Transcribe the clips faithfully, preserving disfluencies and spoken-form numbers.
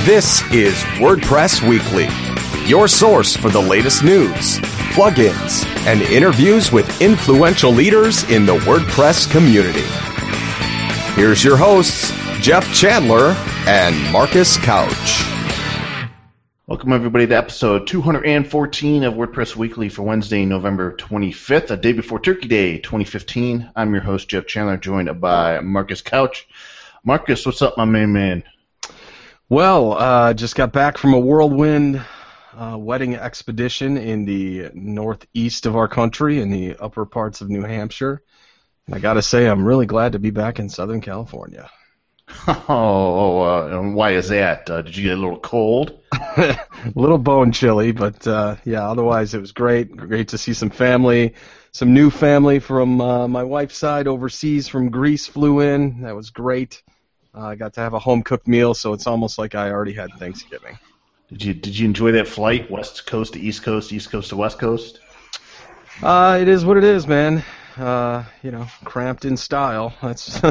This is WordPress Weekly, your source for the latest news, plugins, and interviews with influential leaders in the WordPress community. Here's your hosts, Jeff Chandler and Marcus Couch. Welcome, everybody, to episode two hundred fourteen of WordPress Weekly for Wednesday, November twenty-fifth, a day before Turkey Day twenty fifteen. I'm your host, Jeff Chandler, joined by Marcus Couch. Marcus, what's up, my main man? Well, uh, just got back from a whirlwind uh, wedding expedition in the northeast of our country, in the upper parts of New Hampshire. And I got to say, I'm really glad to be back in Southern California. Oh, oh uh, and why is that? Uh, did you get a little cold? A little bone chilly, but uh, yeah, otherwise it was great. Great to see some family, some new family from uh, my wife's side overseas from Greece flew in. That was great. Uh, I got to have a home-cooked meal, so it's almost like I already had Thanksgiving. Did you Did you enjoy that flight, West Coast to East Coast, East Coast to West Coast? Uh, it is what it is, man. Uh, you know, cramped in style. That's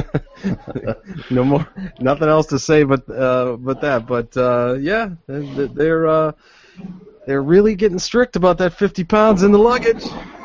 no more, nothing else to say, but uh, but that. But uh, yeah, they're uh, they're really getting strict about that fifty pounds in the luggage.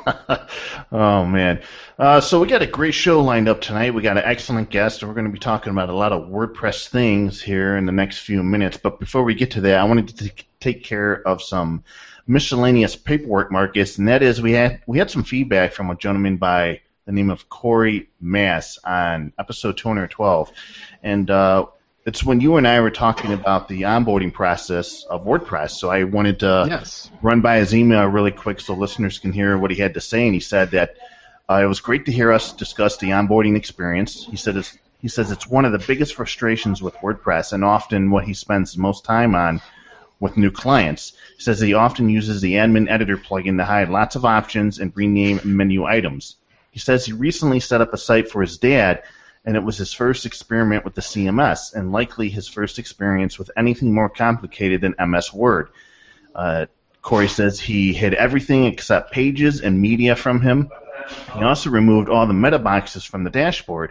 Oh man! Uh, so we got a great show lined up tonight. We got an excellent guest, and we're going to be talking about a lot of WordPress things here in the next few minutes. But before we get to that, I wanted to t- take care of some miscellaneous paperwork, Marcus, and that is we had we had some feedback from a gentleman by the name of Corey Mass on episode two hundred twelve, and uh, it's when you and I were talking about the onboarding process of WordPress. So I wanted to yes. run by his email really quick so listeners can hear what he had to say, and he said that uh, it was great to hear us discuss the onboarding experience. He said it's, he says it's one of the biggest frustrations with WordPress and often what he spends the most time on with new clients. He says he often uses the admin editor plugin to hide lots of options and rename menu items. He says he recently set up a site for his dad, and it was his first experiment with the C M S, and likely his first experience with anything more complicated than M S Word. Uh, Corey says he hid everything except pages and media from him. He also removed all the meta boxes from the dashboard.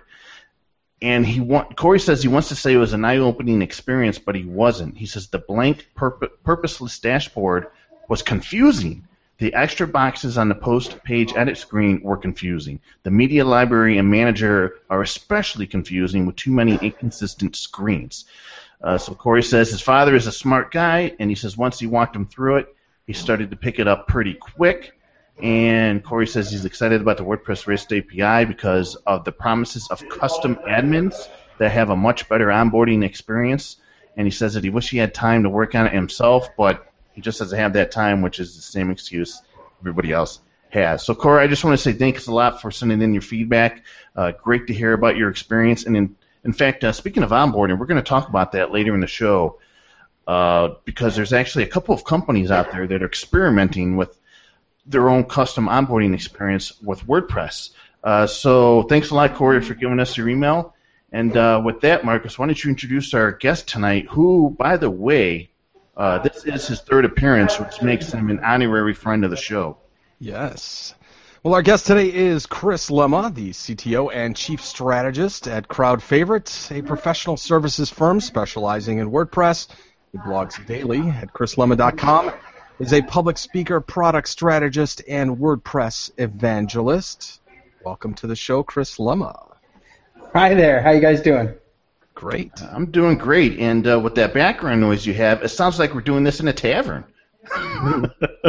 And he want, Corey says he wants to say it was an eye-opening experience, but he wasn't. He says the blank, purpo- purposeless dashboard was confusing. The extra boxes on the post-page edit screen were confusing. The media library and manager are especially confusing with too many inconsistent screens. Uh, so Corey says his father is a smart guy, and he says once he walked him through it, he started to pick it up pretty quick. And Corey says he's excited about the WordPress REST A P I because of the promises of custom admins that have a much better onboarding experience. And he says that he wishes he had time to work on it himself, but he just doesn't have that time, which is the same excuse everybody else has. So, Corey, I just want to say thanks a lot for sending in your feedback. Uh, great to hear about your experience. And, in, in fact, uh, speaking of onboarding, we're going to talk about that later in the show uh, because there's actually a couple of companies out there that are experimenting with their own custom onboarding experience with WordPress. Uh, so thanks a lot, Corey, for giving us your email. And uh, with that, Marcus, why don't you introduce our guest tonight, who, by the way, uh, this is his third appearance, which makes him an honorary friend of the show. Yes. Well, our guest today is Chris Lemma, the C T O and Chief Strategist at Crowd Favorite, a professional services firm specializing in WordPress. He blogs daily at chris lemma dot com. Is a public speaker, product strategist, and WordPress evangelist. Welcome to the show, Chris Lemma. Hi there. How you guys doing? Great. I'm doing great. And uh, with that background noise you have, it sounds like we're doing this in a tavern. do,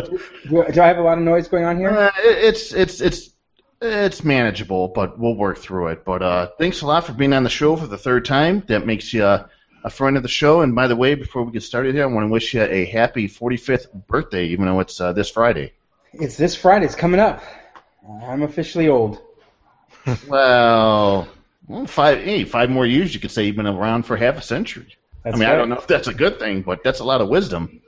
do I have a lot of noise going on here? Uh, it's it's it's it's manageable, but we'll work through it. But uh, thanks a lot for being on the show for the third time. That makes you uh, a friend of the show. And by the way, before we get started here, I want to wish you a happy forty-fifth birthday, even though it's uh, this Friday. It's this Friday. It's coming up. I'm officially old. well, well, five hey, five more years, you could say you've been around for half a century. That's I mean, right. I don't know if that's a good thing, but that's a lot of wisdom.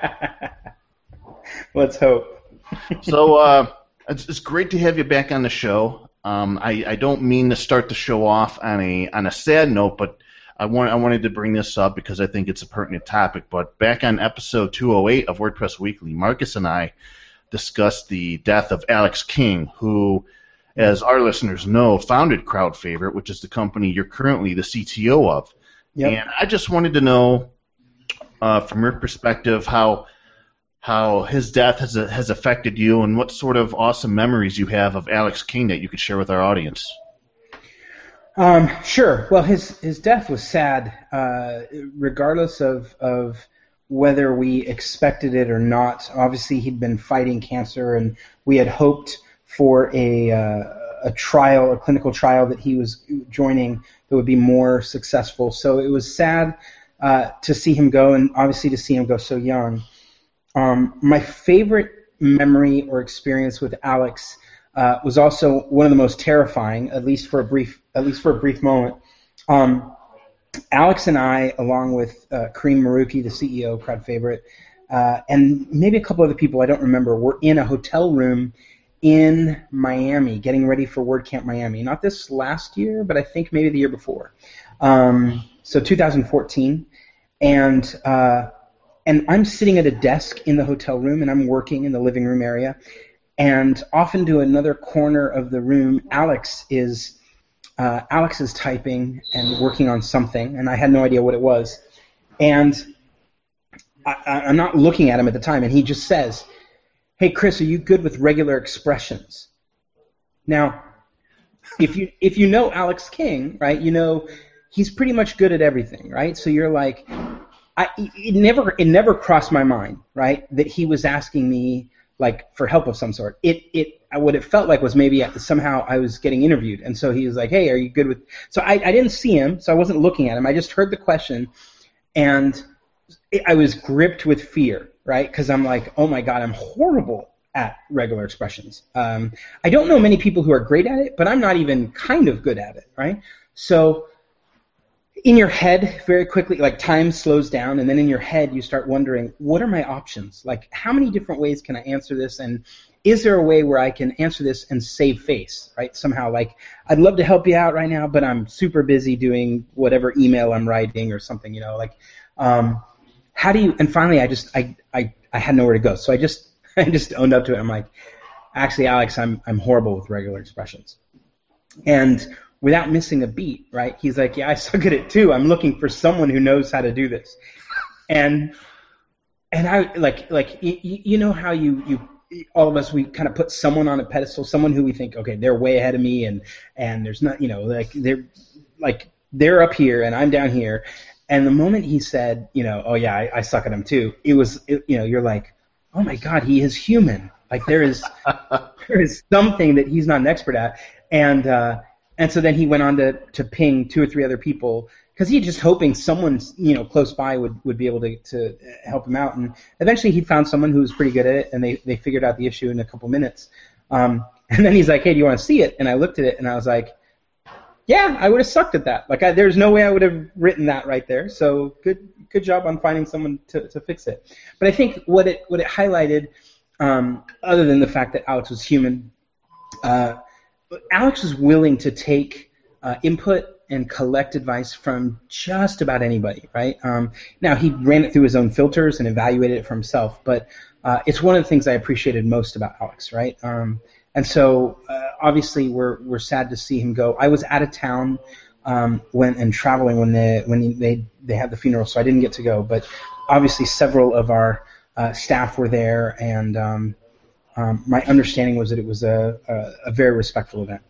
Let's hope. so uh, it's, it's great to have you back on the show. Um, I, I don't mean to start the show off on a on a sad note, but I want I wanted to bring this up because I think it's a pertinent topic. But back on episode two oh eight of WordPress Weekly, Marcus and I discussed the death of Alex King, who, as our listeners know, founded Crowd Favorite, which is the company you're currently the C T O of. Yep. And I just wanted to know uh, from your perspective, how how his death has has affected you, and what sort of awesome memories you have of Alex King that you could share with our audience. Um, sure. Well, his his death was sad, uh, regardless of of whether we expected it or not. Obviously, he'd been fighting cancer, and we had hoped for a uh, a trial, a clinical trial that he was joining that would be more successful. So it was sad uh, to see him go, and obviously to see him go so young. Um, my favorite memory or experience with Alex uh, was also one of the most terrifying, at least for a brief, at least for a brief moment. Um, Alex and I, along with uh, Kareem Maruki, the C E O, crowd favorite, uh, and maybe a couple other people I don't remember, were in a hotel room in Miami, getting ready for WordCamp Miami. Not this last year, but I think maybe the year before. Um, so two thousand fourteen, and uh, and I'm sitting at a desk in the hotel room, and I'm working in the living room area, and off into another corner of the room, Alex is uh, Alex is typing and working on something, and I had no idea what it was, and I, I'm not looking at him at the time, and he just says, "Hey, Chris, are you good with regular expressions?" Now, if you if you know Alex King, right, you know he's pretty much good at everything, right? So you're like, I it never it never crossed my mind, right, that he was asking me like for help of some sort. It it what it felt like was maybe somehow I was getting interviewed, and so he was like, "Hey, are you good with?" So I I didn't see him, so I wasn't looking at him. I just heard the question, and it, I was gripped with fear. Right, because I'm like, oh my God, I'm horrible at regular expressions. Um, I don't know many people who are great at it, but I'm not even kind of good at it, right? So in your head, very quickly, like time slows down, and then in your head you start wondering, what are my options? Like, how many different ways can I answer this, and is there a way where I can answer this and save face, right? Somehow, like, I'd love to help you out right now, but I'm super busy doing whatever email I'm writing or something, you know, like, um, how do you, and finally I just, I, I, I had nowhere to go. So I just, I just owned up to it. I'm like, actually, Alex, I'm, I'm horrible with regular expressions. And without missing a beat, right, he's like, yeah, I suck at it too. I'm looking for someone who knows how to do this. And, and I, like, like, you, you know how you, you, all of us, we kind of put someone on a pedestal, someone who we think, okay, they're way ahead of me, and, and there's not, you know, like, they're, like, they're up here and I'm down here. And the moment he said, you know, oh yeah, I, I suck at him too, it was, it, you know, you're like, oh my God, he is human. Like there is, there is something that he's not an expert at. And uh, and so then he went on to, to ping two or three other people because he just hoping someone, you know, close by would, would be able to, to help him out. And eventually he found someone who was pretty good at it, and they, they figured out the issue in a couple minutes. Um, and then he's like, hey, do you want to see it? And I looked at it and I was like, yeah, I would have sucked at that. Like, I, there's no way I would have written that right there. So good, good job on finding someone to, to fix it. But I think what it what it highlighted, um, other than the fact that Alex was human, uh, Alex was willing to take uh, input and collect advice from just about anybody, right? Um, now he ran it through his own filters and evaluated it for himself, but uh, it's one of the things I appreciated most about Alex, right? Um, And so, uh, obviously, we're we're sad to see him go. I was out of town um, when and traveling when they when they they had the funeral, so I didn't get to go. But obviously, several of our uh, staff were there, and um, um, my understanding was that it was a a, a very respectful event.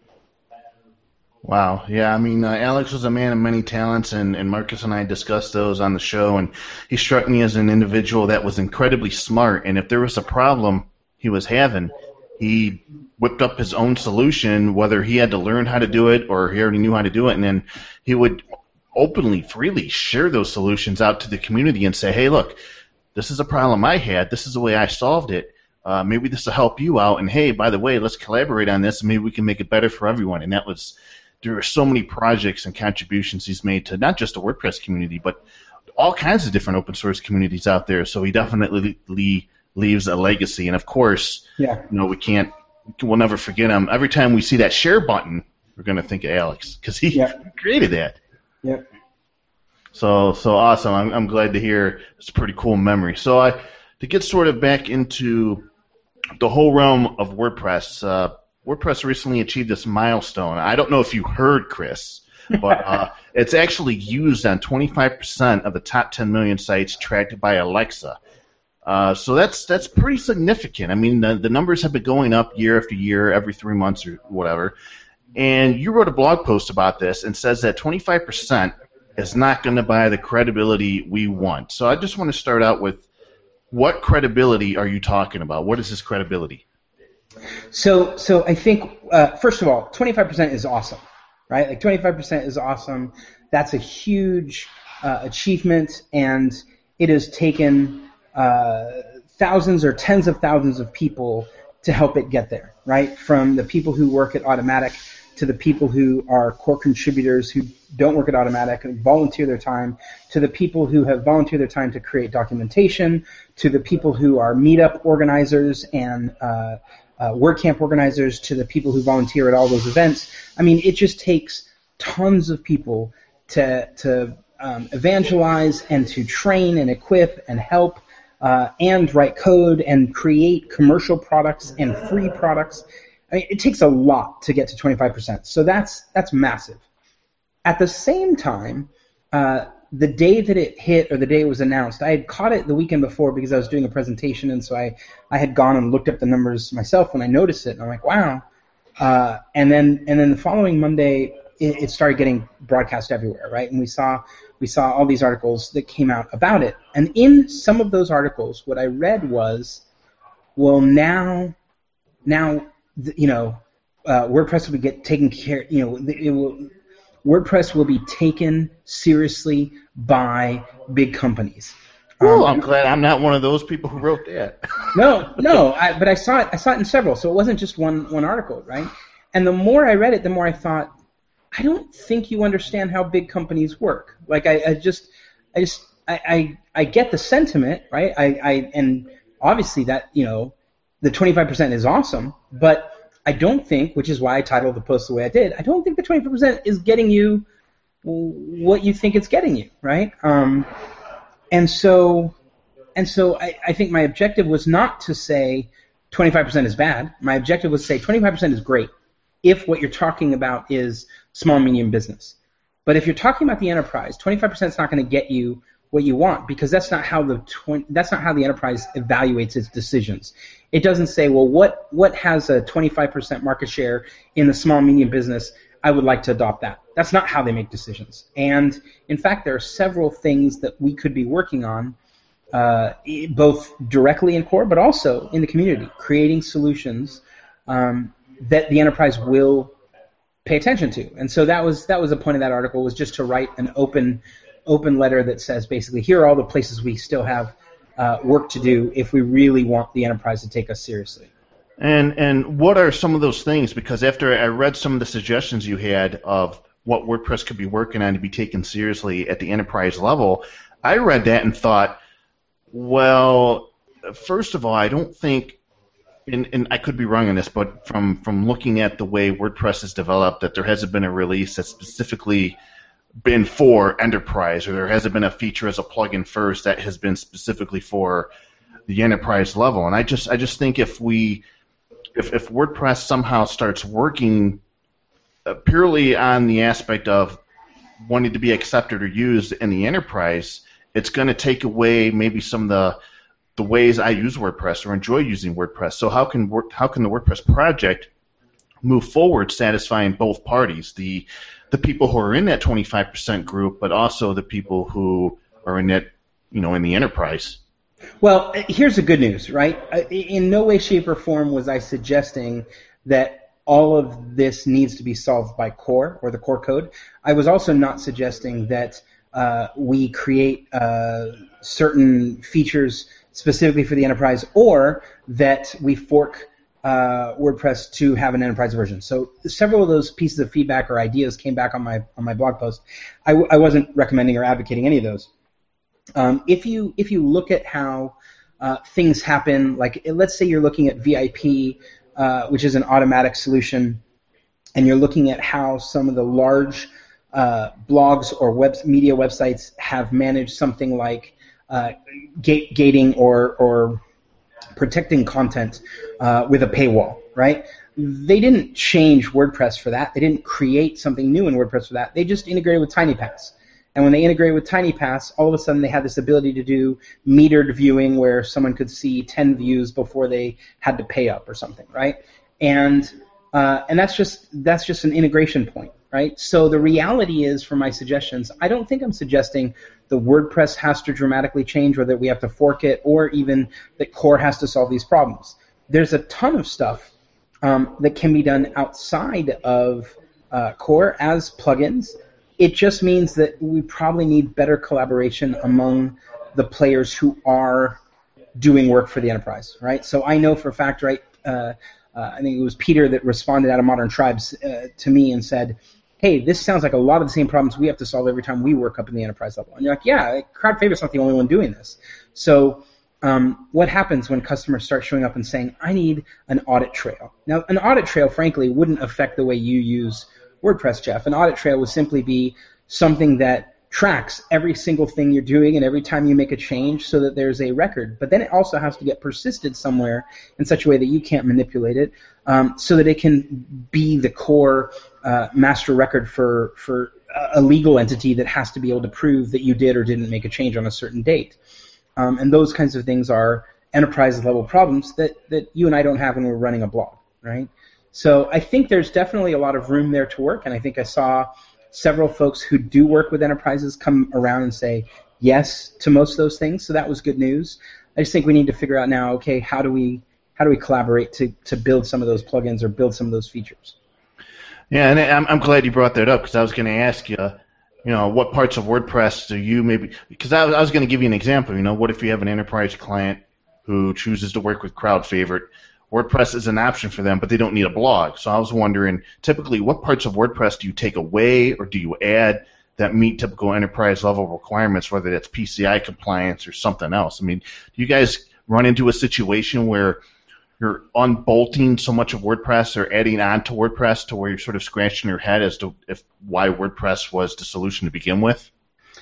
Wow. Yeah, I mean, uh, Alex was a man of many talents, and, and Marcus and I discussed those on the show, and he struck me as an individual that was incredibly smart, and if there was a problem he was having, he whipped up his own solution, whether he had to learn how to do it or he already knew how to do it, and then he would openly, freely share those solutions out to the community and say, hey, look, this is a problem I had. This is the way I solved it. Uh, maybe this will help you out, and hey, by the way, let's collaborate on this, and maybe we can make it better for everyone. And that was, there are so many projects and contributions he's made to not just the WordPress community, but all kinds of different open source communities out there. So he definitely leaves a legacy. And of course, yeah. you know, we can't, we'll never forget him. Every time we see that share button, we're going to think of Alex because he yeah. created that. Yeah. So, so awesome. I'm, I'm glad to hear. It's a pretty cool memory. So I, to get sort of back into the whole realm of WordPress, uh, WordPress recently achieved this milestone. I don't know if you heard, Chris, but uh, it's actually used on twenty-five percent of the top ten million sites tracked by Alexa. Uh, so that's that's pretty significant. I mean, the, the numbers have been going up year after year, every three months or whatever. And you wrote a blog post about this and says that twenty-five percent is not going to buy the credibility we want. So I just want to start out with, what credibility are you talking about? What is this credibility? So, so I think uh, first of all, twenty-five percent is awesome, right? Like twenty-five percent is awesome. That's a huge uh, achievement, and it has taken uh, thousands or tens of thousands of people to help it get there, right? From the people who work at Automattic to the people who are core contributors who don't work at Automattic and volunteer their time, to the people who have volunteered their time to create documentation, to the people who are meetup organizers and uh, uh, WordCamp organizers, to the people who volunteer at all those events. I mean, it just takes tons of people to to um, evangelize and to train and equip and help uh, and write code and create commercial products and free products. I mean, it takes a lot to get to twenty-five percent. So that's that's massive. At the same time, uh, the day that it hit or the day it was announced, I had caught it the weekend before because I was doing a presentation, and so I, I had gone and looked up the numbers myself when I noticed it, and I'm like, wow. Uh, and then and then the following Monday, it, it started getting broadcast everywhere, right? And we saw we saw all these articles that came out about it. And in some of those articles, what I read was, well, now now. You know, uh, WordPress will be get taken care. You know, it will. WordPress will be taken seriously by big companies. Well, um, I'm glad I'm not one of those people who wrote that. no, no, I, but I saw it. I saw it in several, so it wasn't just one one article, right? And the more I read it, the more I thought, I don't think you understand how big companies work. Like I, I just, I just, I, I, I get the sentiment, right? I, I, and obviously that, you know, the twenty-five percent is awesome, but I don't think, which is why I titled the post the way I did, I don't think the twenty-five percent is getting you what you think it's getting you, right? Um, and so, and so I, I think my objective was not to say twenty-five percent is bad. My objective was to say twenty-five percent is great if what you're talking about is small, medium business. But if you're talking about the enterprise, twenty-five percent is not going to get you what you want, because that's not how the tw- that's not how the enterprise evaluates its decisions. It doesn't say, well, what what has a twenty-five percent market share in the small medium business? I would like to adopt that. That's not how they make decisions. And in fact, there are several things that we could be working on, uh, both directly in core, but also in the community, creating solutions um, that the enterprise will pay attention to. And so that was that was the point of that article, was just to write an open open letter that says basically, here are all the places we still have uh, work to do if we really want the enterprise to take us seriously. And and what are some of those things? Because after I read some of the suggestions you had of what WordPress could be working on to be taken seriously at the enterprise level, I read that and thought, well, first of all, I don't think, and, and I could be wrong on this, but from, from looking at the way WordPress is developed, that there hasn't been a release that's specifically been for enterprise, or there hasn't been a feature as a plugin first that has been specifically for the enterprise level. And I just I just think if we if if WordPress somehow starts working uh, purely on the aspect of wanting to be accepted or used in the enterprise, it's going to take away maybe some of the the ways I use WordPress or enjoy using WordPress. So how can work, how can the WordPress project move forward, satisfying both parties, the the people who are in that twenty-five percent group, but also the people who are in that, you know, in the enterprise? Well, here's the good news, right? In no way, shape, or form was I suggesting that all of this needs to be solved by core or the core code. I was also not suggesting that uh, we create uh, certain features specifically for the enterprise, or that we fork Uh, WordPress to have an enterprise version. So several of those pieces of feedback or ideas came back on my on my blog post. I, w- I wasn't recommending or advocating any of those. Um, if you if you look at how uh, things happen, like let's say you're looking at V I P, uh, which is an Automattic solution, and you're looking at how some of the large uh, blogs or web media websites have managed something like uh, gate, gating or or protecting content uh, with a paywall, right? they didn't change WordPress for that. They didn't create something new in WordPress for that. They just integrated with TinyPass. And when they integrated with TinyPass, all of a sudden they had this ability to do metered viewing where someone could see ten views before they had to pay up or something, right? And uh, and that's just that's just an integration point, right? So the reality is, for my suggestions, I don't think I'm suggesting the WordPress has to dramatically change, or that we have to fork it, or even that Core has to solve these problems. There's a ton of stuff um, that can be done outside of uh, Core as plugins. It just means that we probably need better collaboration among the players who are doing work for the enterprise, right? So I know for a fact, right, uh, uh, I think it was Peter that responded out of Modern Tribes uh, to me and said, hey, this sounds like a lot of the same problems we have to solve every time we work up in the enterprise level. And you're like, yeah, Crowd Favorite's not the only one doing this. So um, what happens when customers start showing up and saying, I need an audit trail? Now, an audit trail, frankly, wouldn't affect the way you use WordPress, Jeff. An audit trail would simply be something that tracks every single thing you're doing and every time you make a change so that there's a record. But then it also has to get persisted somewhere in such a way that you can't manipulate it, um, so that it can be the core uh, master record for, for a legal entity that has to be able to prove that you did or didn't make a change on a certain date. Um, and those kinds of things are enterprise-level problems that, that you and I don't have when we're running a blog, right? So I think there's definitely a lot of room there to work, and I think I saw several folks who do work with enterprises come around and say yes to most of those things, so that was good news. I just think we need to figure out now, okay, how do we how do we collaborate to, to build some of those plugins or build some of those features? Yeah, and I'm, I'm glad you brought that up, because I was going to ask you, you know, what parts of WordPress do you maybe, because I, I was going to give you an example, you know, what if you have an enterprise client who chooses to work with Crowd Favorite? WordPress is an option for them, but they don't need a blog. So I was wondering, typically, what parts of WordPress do you take away or do you add that meet typical enterprise-level requirements, whether that's P C I compliance or something else? I mean, do you guys run into a situation where you're unbolting so much of WordPress or adding on to WordPress to where you're sort of scratching your head as to if why WordPress was the solution to begin with?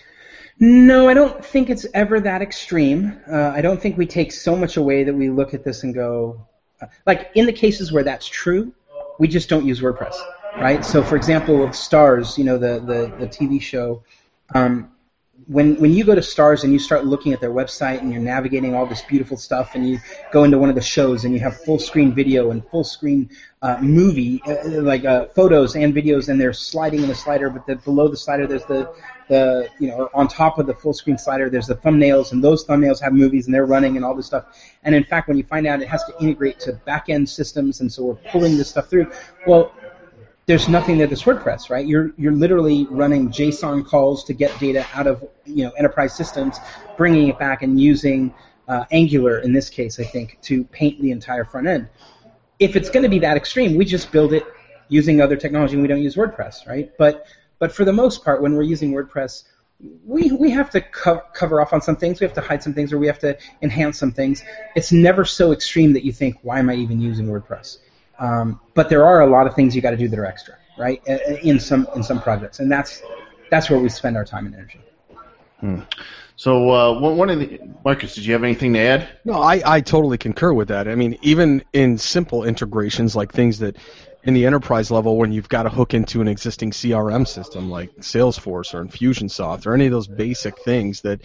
No, I don't think it's ever that extreme. Uh, I don't think we take so much away that we look at this and go, like, in the cases where that's true, we just don't use WordPress, right? So, for example, with Stars, you know, the, the, the T V show, um, when when you go to Stars and you start looking at their website and you're navigating all this beautiful stuff and you go into one of the shows and you have full-screen video and full-screen uh, movie, uh, like uh, photos and videos, and they're sliding in a slider, but the, below the slider there's the, the, you know, on top of the full-screen slider there's the thumbnails, and those thumbnails have movies and they're running and all this stuff. And in fact, when you find out it has to integrate to back-end systems, and so we're pulling this stuff through, well, there's nothing there that's WordPress, right? You're you're literally running JSON calls to get data out of, you know, enterprise systems, bringing it back and using uh, Angular in this case, I think, to paint the entire front end. If it's going to be that extreme, we just build it using other technology and we don't use WordPress, right? But but for the most part, when we're using WordPress, we we have to co- cover off on some things, we have to hide some things, or we have to enhance some things. It's never so extreme that you think, why am I even using WordPress? Um, but there are a lot of things you got to do that are extra, right? In some in some projects, and that's that's where we spend our time and energy. Hmm. So, uh, one of the Marcus, did you have anything to add? No, I, I totally concur with that. I mean, even in simple integrations like things that in the enterprise level, when you've got to hook into an existing C R M system like Salesforce or Infusionsoft or any of those basic things that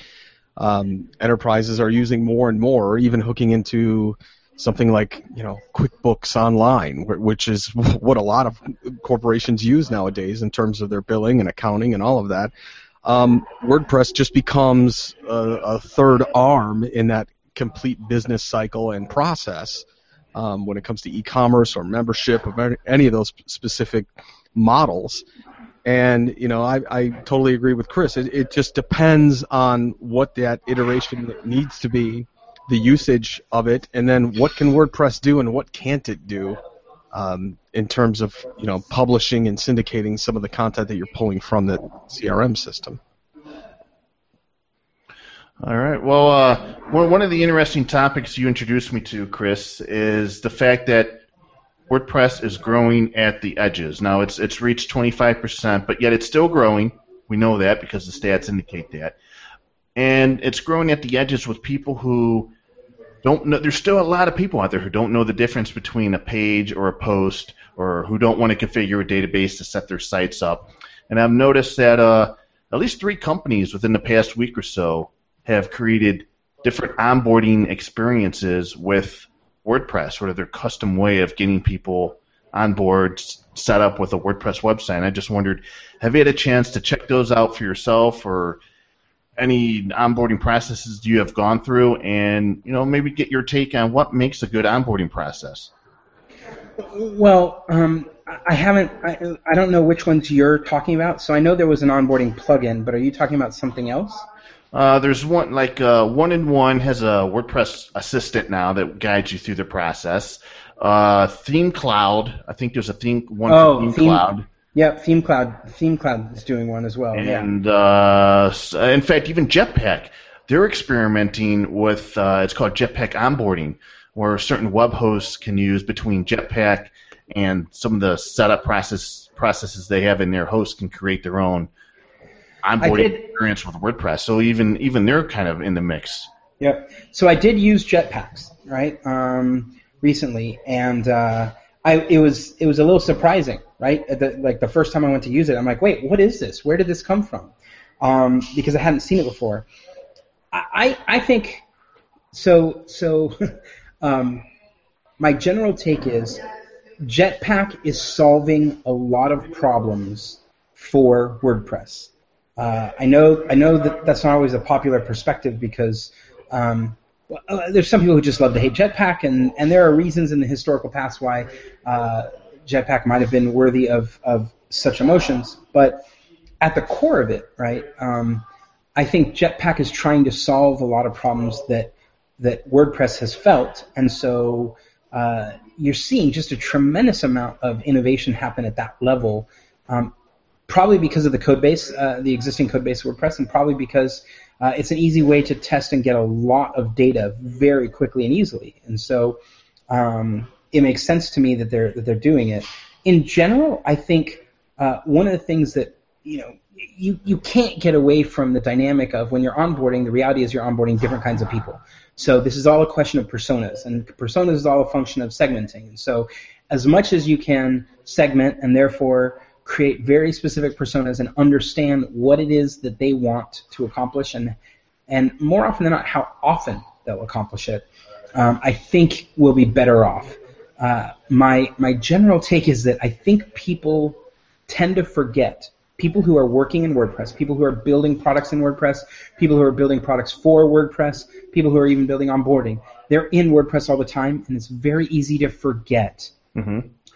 um, enterprises are using more and more, or even hooking into something like, you know, QuickBooks Online, which is what a lot of corporations use nowadays in terms of their billing and accounting and all of that. Um, WordPress just becomes a, a third arm in that complete business cycle and process um, when it comes to e-commerce or membership or any of those specific models. And, you know, I, I totally agree with Chris. It, it just depends on what that iteration needs to be, the usage of it, and then what can WordPress do and what can't it do um, in terms of, you know, publishing and syndicating some of the content that you're pulling from the C R M system. All right. Well, uh, one of the interesting topics you introduced me to, Chris, is the fact that WordPress is growing at the edges. Now, it's it's reached twenty-five percent, but yet it's still growing. We know that because the stats indicate that. And it's growing at the edges with people who don't know. There's still a lot of people out there who don't know the difference between a page or a post, or who don't want to configure a database to set their sites up. And I've noticed that uh, at least three companies within the past week or so have created different onboarding experiences with WordPress, sort of their custom way of getting people on board, set up with a WordPress website. And I just wondered, have you had a chance to check those out for yourself, or any onboarding processes you have gone through, and you know maybe get your take on what makes a good onboarding process? Well, um, I haven't. I, I don't know which ones you're talking about. So I know there was an onboarding plugin, but are you talking about something else? Uh, there's one like uh, One in One has a WordPress assistant now that guides you through the process. Uh, Theme Cloud, I think there's a theme one oh, for Theme, theme Cloud. Yep, Theme Cloud. Theme Cloud is doing one as well. And yeah. uh, in fact, even Jetpack, they're experimenting with. Uh, it's called Jetpack onboarding, where certain web hosts can use between Jetpack and some of the setup process processes they have in their host can create their own onboarding experience with WordPress. So even even they're kind of in the mix. Yep. So I did use Jetpacks, right, um, recently, and uh, I it was it was a little surprising, right? At the, like the first time I went to use it, I'm like, wait, what is this? Where did this come from? Um, because I hadn't seen it before. I I, I think so so. um, my general take is Jetpack is solving a lot of problems for WordPress. Uh, I know I know that that's not always a popular perspective because um, well, there's some people who just love to hate Jetpack, and, and there are reasons in the historical past why uh, Jetpack might have been worthy of, of such emotions. But at the core of it, right, um, I think Jetpack is trying to solve a lot of problems that that WordPress has felt, and so uh, you're seeing just a tremendous amount of innovation happen at that level. Um, Probably because of the code base, uh, the existing code base of WordPress, and probably because uh, it's an easy way to test and get a lot of data very quickly and easily. And so um, it makes sense to me that they're that they're doing it. In general, I think uh, one of the things that you know you you can't get away from the dynamic of when you're onboarding. The reality is you're onboarding different kinds of people. So this is all a question of personas, and personas is all a function of segmenting. And so as much as you can segment and therefore create very specific personas and understand what it is that they want to accomplish, and and more often than not, how often they'll accomplish it, um, I think we'll be better off. Uh, my my general take is that I think people tend to forget, people who are working in WordPress, people who are building products in WordPress, people who are building products for WordPress, people who are even building onboarding, they're in WordPress all the time, and it's very easy to forget. Mm-hmm.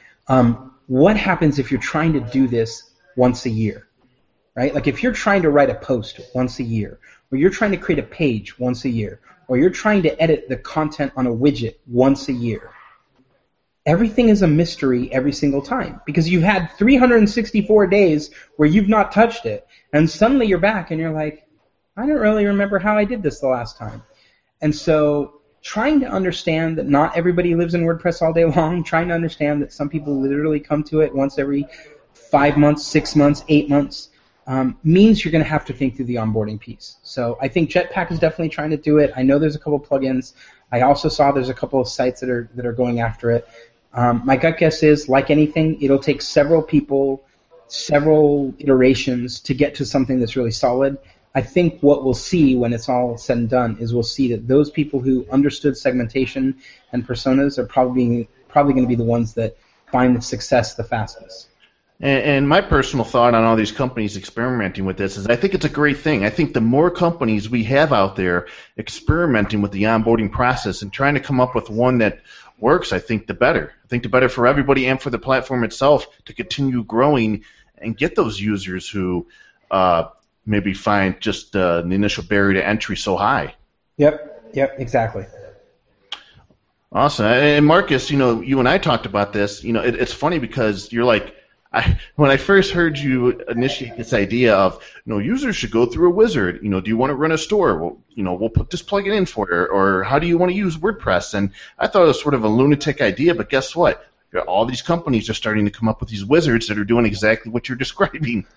Um, What happens if you're trying to do this once a year, right? Like if you're trying to write a post once a year, or you're trying to create a page once a year, or you're trying to edit the content on a widget once a year, everything is a mystery every single time because you've had three hundred sixty-four days where you've not touched it, and suddenly you're back and you're like, I don't really remember how I did this the last time. And so trying to understand that not everybody lives in WordPress all day long, trying to understand that some people literally come to it once every five months, six months, eight months, um, means you're going to have to think through the onboarding piece. So I think Jetpack is definitely trying to do it. I know there's a couple plugins. I also saw there's a couple of sites that are that are going after it. Um, my gut guess is, like anything, it'll take several people, several iterations to get to something that's really solid. I think what we'll see when it's all said and done is we'll see that those people who understood segmentation and personas are probably probably going to be the ones that find the success the fastest. And, and my personal thought on all these companies experimenting with this is I think it's a great thing. I think the more companies we have out there experimenting with the onboarding process and trying to come up with one that works, I think the better. I think the better for everybody and for the platform itself to continue growing and get those users who uh, maybe find just uh, the initial barrier to entry so high. Yep, yep, exactly. Awesome. And Marcus, you know, you and I talked about this. You know, it, it's funny because you're like, I, when I first heard you initiate this idea of, you know, users should go through a wizard. You know, do you want to run a store? Well, you know, we'll put this plugin in for you. Or how do you want to use WordPress? And I thought it was sort of a lunatic idea, but guess what? All these companies are starting to come up with these wizards that are doing exactly what you're describing.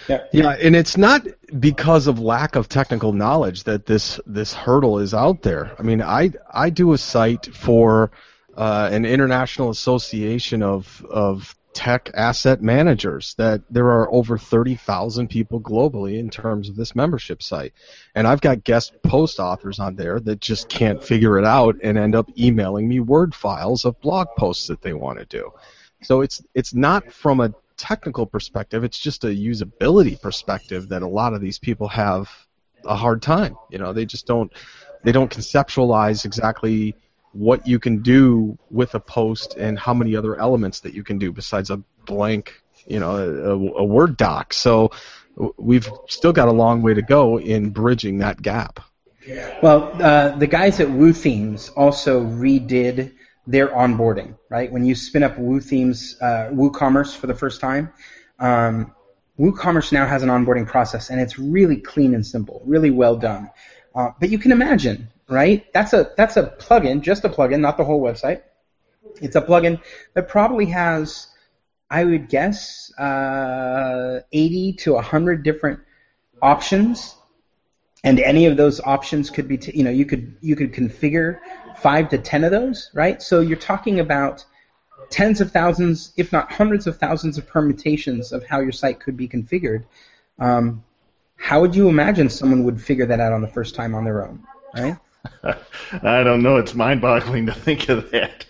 Yeah. Yeah, and it's not because of lack of technical knowledge that this this hurdle is out there. I mean, I I do a site for uh, an international association of of tech asset managers that there are over thirty thousand people globally in terms of this membership site. And I've got guest post authors on there that just can't figure it out and end up emailing me Word files of blog posts that they want to do. So it's it's not from a technical perspective, it's just a usability perspective that a lot of these people have a hard time. You know, they just don't they don't conceptualize exactly what you can do with a post and how many other elements that you can do besides a blank, you know, a, a Word doc. So we've still got a long way to go in bridging that gap. Well, uh, the guys at WooThemes also redid their onboarding, right? When you spin up WooThemes, uh, WooCommerce for the first time, um, WooCommerce now has an onboarding process, and it's really clean and simple, really well done. Uh, but you can imagine, right? That's a that's a plugin, just a plugin, not the whole website. It's a plugin that probably has, I would guess, uh, eighty to one hundred different options, and any of those options could be, t- you know, you could you could configure five to ten of those, right? So you're talking about tens of thousands, if not hundreds of thousands of permutations of how your site could be configured. Um, how would you imagine someone would figure that out on the first time on their own, right? I don't know. It's mind-boggling to think of that.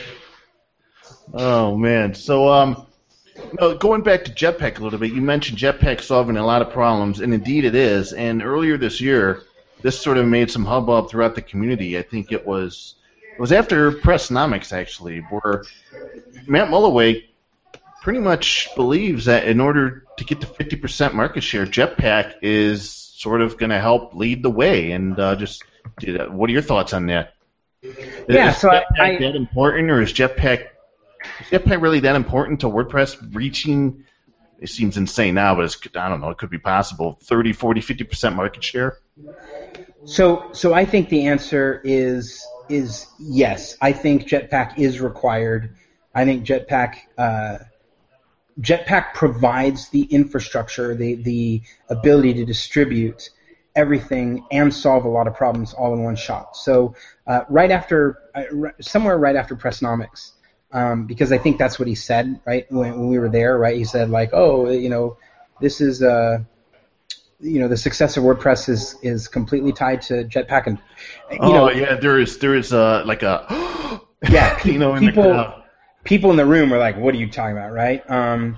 Oh, man. So, um, no, going back to Jetpack a little bit, you mentioned Jetpack solving a lot of problems, and indeed it is. And earlier this year, this sort of made some hubbub throughout the community. I think it was it was after Pressnomics, actually, where Matt Mulloway pretty much believes that in order to get to fifty percent market share, Jetpack is sort of going to help lead the way. And uh, just, what are your thoughts on that? Yeah, is so Jetpack I, I, that important, or is Jetpack is Jetpack really that important to WordPress reaching? It seems insane now, but it's, I don't know, it could be possible. thirty, forty, fifty percent market share? So, so I think the answer is is yes. I think Jetpack is required. I think Jetpack uh, Jetpack provides the infrastructure, the the ability to distribute everything and solve a lot of problems all in one shot. So, uh, right after, uh, somewhere right after Pressnomics, um, because I think that's what he said, right, when, when we were there, right? He said like, oh, you know, this is uh, you know, the success of WordPress is is completely tied to Jetpack, and you oh know, yeah, there is there is uh, like a yeah, you know, in people the crowd. people in the room were like, what are you talking about, right? Um,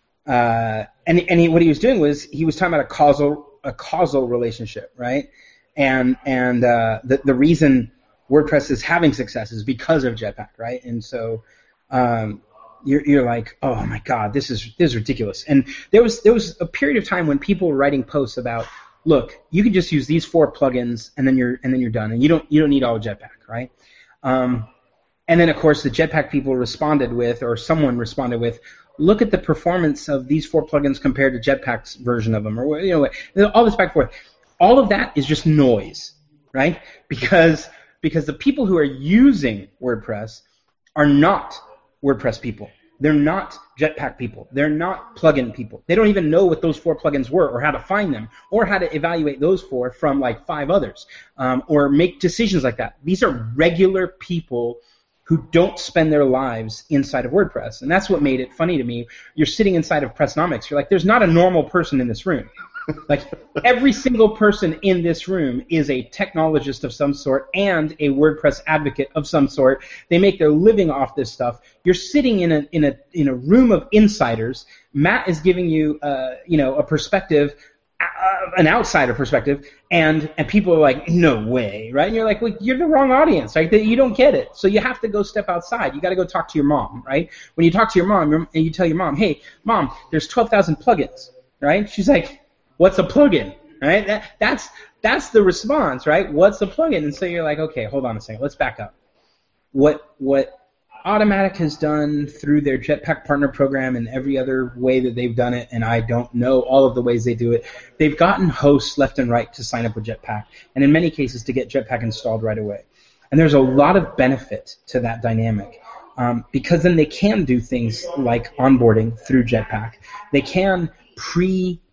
uh, and and he, what he was doing was he was talking about a causal a causal relationship, right? And and uh, the the reason WordPress is having success is because of Jetpack, right? And so um, you're you're like, oh my God, this is this is ridiculous. And there was there was a period of time when people were writing posts about, look, you can just use these four plugins and then you're and then you're done, and you don't you don't need all of Jetpack, right? Um, and then of course the Jetpack people responded with, or someone responded with, look at the performance of these four plugins compared to Jetpack's version of them, or you know, all this back and forth. All of that is just noise, right? Because because the people who are using WordPress are not WordPress people. They're not Jetpack people. They're not plugin people. They don't even know what those four plugins were, or how to find them, or how to evaluate those four from like five others, um, or make decisions like that. These are regular people who don't spend their lives inside of WordPress. And that's what made it funny to me. You're sitting inside of Pressnomics. You're like, there's not a normal person in this room. Like, every single person in this room is a technologist of some sort and a WordPress advocate of some sort. They make their living off this stuff. You're sitting in a in a in a room of insiders. Matt is giving you, uh, you know, a perspective, uh, an outsider perspective, and and people are like, no way, right? And you're like, well, you're the wrong audience, right? You don't get it. So you have to go step outside. You got to go talk to your mom, right? When you talk to your mom and you tell your mom, hey, mom, there's twelve thousand plugins, right? She's like, what's a plugin, right? That, that's that's the response, right? What's a plugin? And so you're like, okay, hold on a second. Let's back up. What what Automattic has done through their Jetpack Partner Program and every other way that they've done it, and I don't know all of the ways they do it, they've gotten hosts left and right to sign up with Jetpack, and in many cases to get Jetpack installed right away. And there's a lot of benefit to that dynamic. Um, because then they can do things like onboarding through Jetpack. They can pre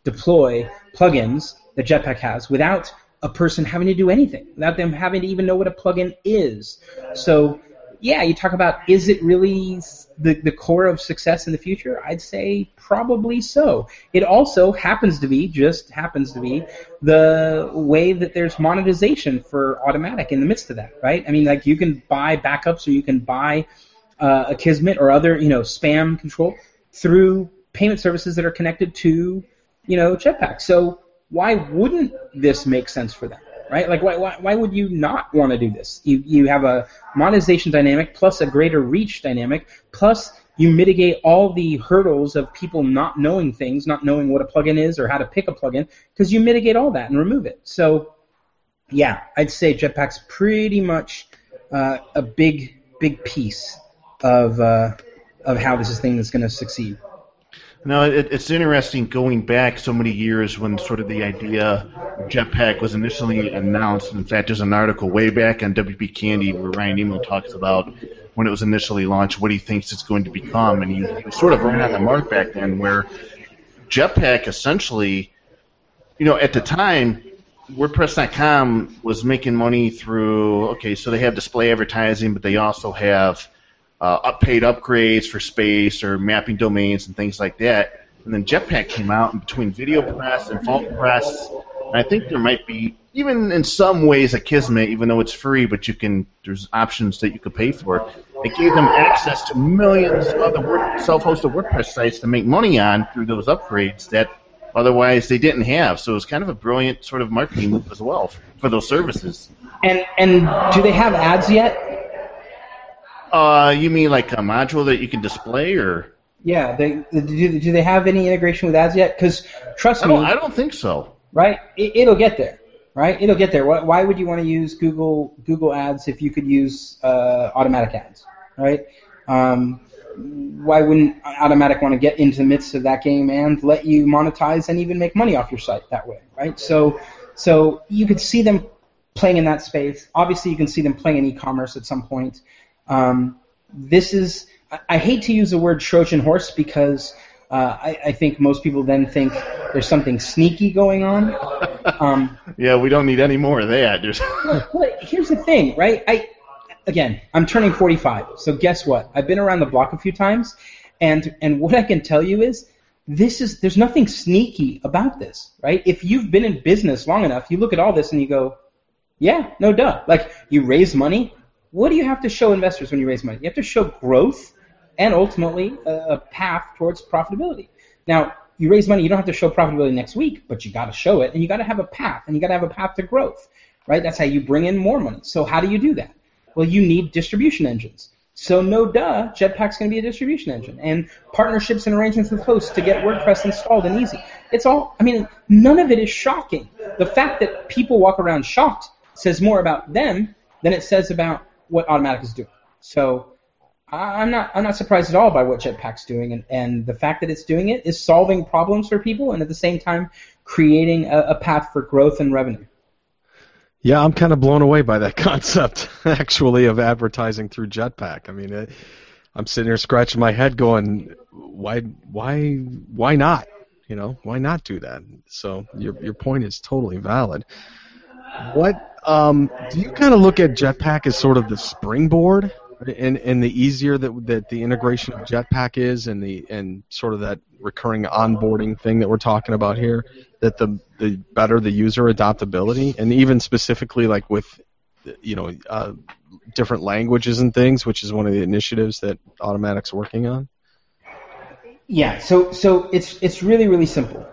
deploy plugins that Jetpack has without a person having to do anything, without them having to even know what a plugin is. So, yeah, you talk about, is it really the, the core of success in the future? I'd say probably so. It also happens to be, just happens to be, the way that there's monetization for Automattic in the midst of that, right? I mean, like, you can buy backups or you can buy uh, a Kismet or other, you know, spam control through payment services that are connected to, you know, Jetpack. So why wouldn't this make sense for them? Right? Like, why, why, why would you not want to do this? You, you have a monetization dynamic plus a greater reach dynamic, plus you mitigate all the hurdles of people not knowing things, not knowing what a plugin is or how to pick a plugin, because you mitigate all that and remove it. So, yeah, I'd say Jetpack's pretty much uh, a big, big piece of uh, of how this thing is going to succeed. No, it, it's interesting going back so many years when sort of the idea of Jetpack was initially announced. In fact, there's an article way back on W P Candy where Ryan Emo talks about when it was initially launched, what he thinks it's going to become. And he, he was sort of right on the mark back then where Jetpack essentially, you know, at the time, WordPress dot com was making money through, okay, so they have display advertising, but they also have Uh, up paid upgrades for space or mapping domains and things like that. And then Jetpack came out, and between VideoPress and FalconPress, and I think there might be, even in some ways, a Kismet, even though it's free, but you can, there's options that you could pay for. It gave them access to millions of the word, self-hosted WordPress sites to make money on through those upgrades that otherwise they didn't have. So it was kind of a brilliant sort of marketing move as well for, for those services. And and do they have ads yet? Uh, you mean like a module that you can display, or? Yeah, they, do, do they have any integration with ads yet? Because trust I me, don't, I don't think so. Right? It, it'll get there. Right? It'll get there. Why, why would you want to use Google Google Ads if you could use uh, Automattic ads? Right? Um, why wouldn't Automattic want to get into the midst of that game and let you monetize and even make money off your site that way? Right? So, so you could see them playing in that space. Obviously, you can see them playing in e-commerce at some point. Um, this is, I, I hate to use the word Trojan horse because uh, I, I think most people then think there's something sneaky going on. Um, yeah, we don't need any more of that. well, well, here's the thing, right? I, again, I'm turning forty-five, so guess what? I've been around the block a few times, and and what I can tell you is this is there's nothing sneaky about this, right? If you've been in business long enough, you look at all this and you go, yeah, no duh. Like, you raise money. What do you have to show investors when you raise money? You have to show growth and ultimately a, a path towards profitability. Now, you raise money, you don't have to show profitability next week, but you got to show it, and you got to have a path, and you got to have a path to growth, right? That's how you bring in more money. So how do you do that? Well, you need distribution engines. So no duh, Jetpack's going to be a distribution engine, and partnerships and arrangements with hosts to get WordPress installed and easy. It's all, I mean, none of it is shocking. The fact that people walk around shocked says more about them than it says about what Automattic is doing. So I'm not I'm not surprised at all by what Jetpack's doing, and, and the fact that it's doing it is solving problems for people and at the same time creating a, a path for growth and revenue. Yeah, I'm kind of blown away by that concept, actually, of advertising through Jetpack. I mean, it, I'm sitting here scratching my head going, why why why not? You know, why not do that? So your your point is totally valid. What um, do you kind of look at Jetpack as sort of the springboard, and and the easier that that the integration of Jetpack is, and the and sort of that recurring onboarding thing that we're talking about here, that the the better the user adoptability, and even specifically like with, you know, uh, different languages and things, which is one of the initiatives that Automattic's working on. Yeah. So so it's it's really really simple.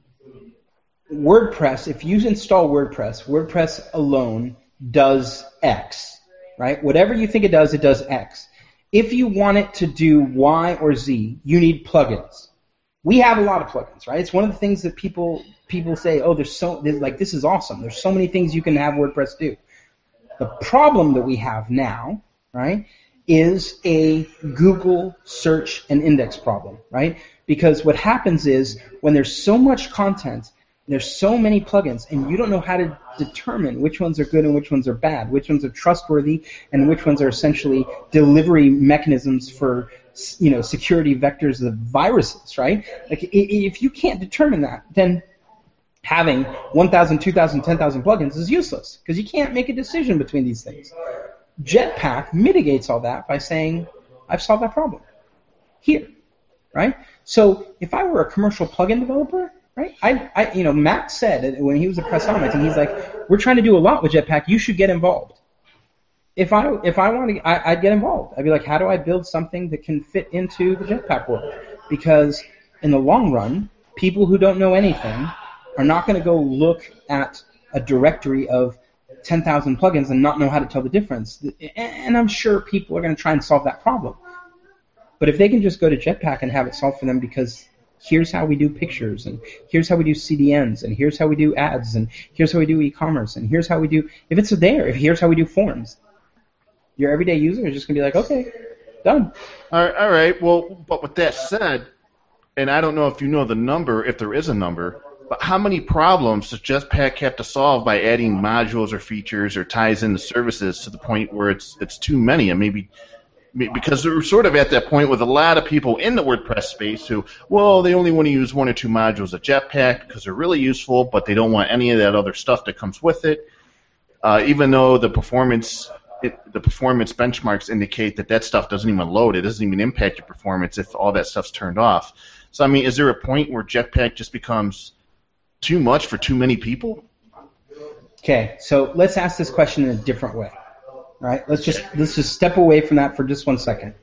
WordPress, if you install WordPress, WordPress alone does X, right? Whatever you think it does, it does X. If you want it to do Y or Z, you need plugins. We have a lot of plugins, right? It's one of the things that people people say, oh, there's so, like, this is awesome. There's so many things you can have WordPress do. The problem that we have now, right, is a Google search and index problem, right? Because what happens is when there's so much content, there's so many plugins, and you don't know how to determine which ones are good and which ones are bad, which ones are trustworthy and which ones are essentially delivery mechanisms for you know, security vectors of viruses, right? Like, if you can't determine that, then having one thousand, two thousand, ten thousand plugins is useless because you can't make a decision between these things. Jetpack mitigates all that by saying, I've solved that problem here, right? So if I were a commercial plugin developer, right, I, I, you know, Matt said when he was at Pressnomics, and he's like, we're trying to do a lot with Jetpack. You should get involved. If I if I want to, I, I'd get involved. I'd be like, how do I build something that can fit into the Jetpack world? Because in the long run, people who don't know anything are not going to go look at a directory of ten thousand plugins and not know how to tell the difference. And I'm sure people are going to try and solve that problem. But if they can just go to Jetpack and have it solved for them because here's how we do pictures, and here's how we do C D Ns, and here's how we do ads, and here's how we do e-commerce, and here's how we do, if it's there, if here's how we do forms, your everyday user is just going to be like, okay, done. All right, all right, well, but with that said, and I don't know if you know the number, if there is a number, but how many problems does Jetpack have to solve by adding modules or features or ties into services to the point where it's it's too many, and maybe because we're sort of at that point with a lot of people in the WordPress space who, well, they only want to use one or two modules of Jetpack because they're really useful, but they don't want any of that other stuff that comes with it, uh, even though the performance it, the performance benchmarks indicate that that stuff doesn't even load. It doesn't even impact your performance if all that stuff's turned off. So, I mean, is there a point where Jetpack just becomes too much for too many people? Okay, so let's ask this question in a different way. All right, let's just let's just step away from that for just one second.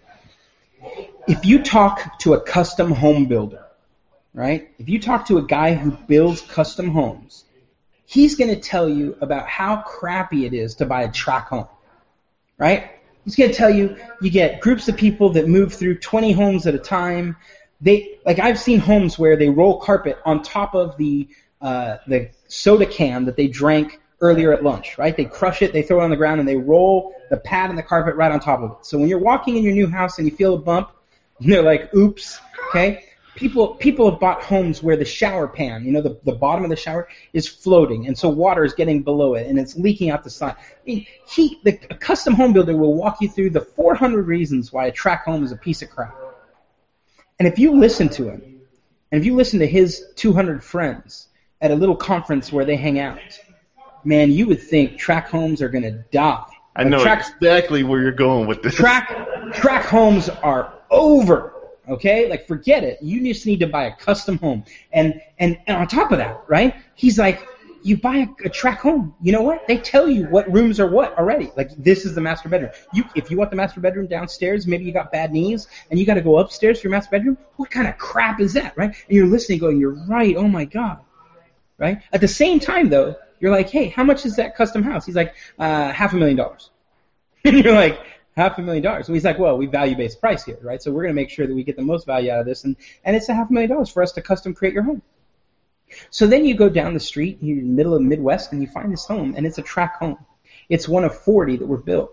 If you talk to a custom home builder, right? If you talk to a guy who builds custom homes, he's going to tell you about how crappy it is to buy a track home, right? He's going to tell you you get groups of people that move through twenty homes at a time. They like I've seen homes where they roll carpet on top of the uh, the soda can that they drank earlier at lunch, right? They crush it, they throw it on the ground, and they roll the pad and the carpet right on top of it. So when you're walking in your new house and you feel a bump, they're like, oops, okay? People people have bought homes where the shower pan, you know, the, the bottom of the shower is floating, and so water is getting below it, and it's leaking out the side. I mean, he, the, a custom home builder will walk you through the four hundred reasons why a track home is a piece of crap. And if you listen to him, and if you listen to his two hundred friends at a little conference where they hang out, man, you would think track homes are going to die. I know track, exactly where you're going with this. Track track homes are over, okay? Like, forget it. You just need to buy a custom home. And and, and on top of that, right, he's like, you buy a, a track home. You know what? They tell you what rooms are what already. Like, this is the master bedroom. You, if you want the master bedroom downstairs, maybe you got bad knees, and you got to go upstairs for your master bedroom, what kind of crap is that, right? And you're listening going, you're right, oh my God, right? At the same time, though, you're like, hey, how much is that custom house? He's like, uh, half a million dollars. And you're like, half a million dollars. So he's like, well, we value-based price here, right? So we're going to make sure that we get the most value out of this, and, and it's a half a million dollars for us to custom create your home. So then you go down the street, you're in the middle of the Midwest, and you find this home, and it's a track home. It's one of forty that were built.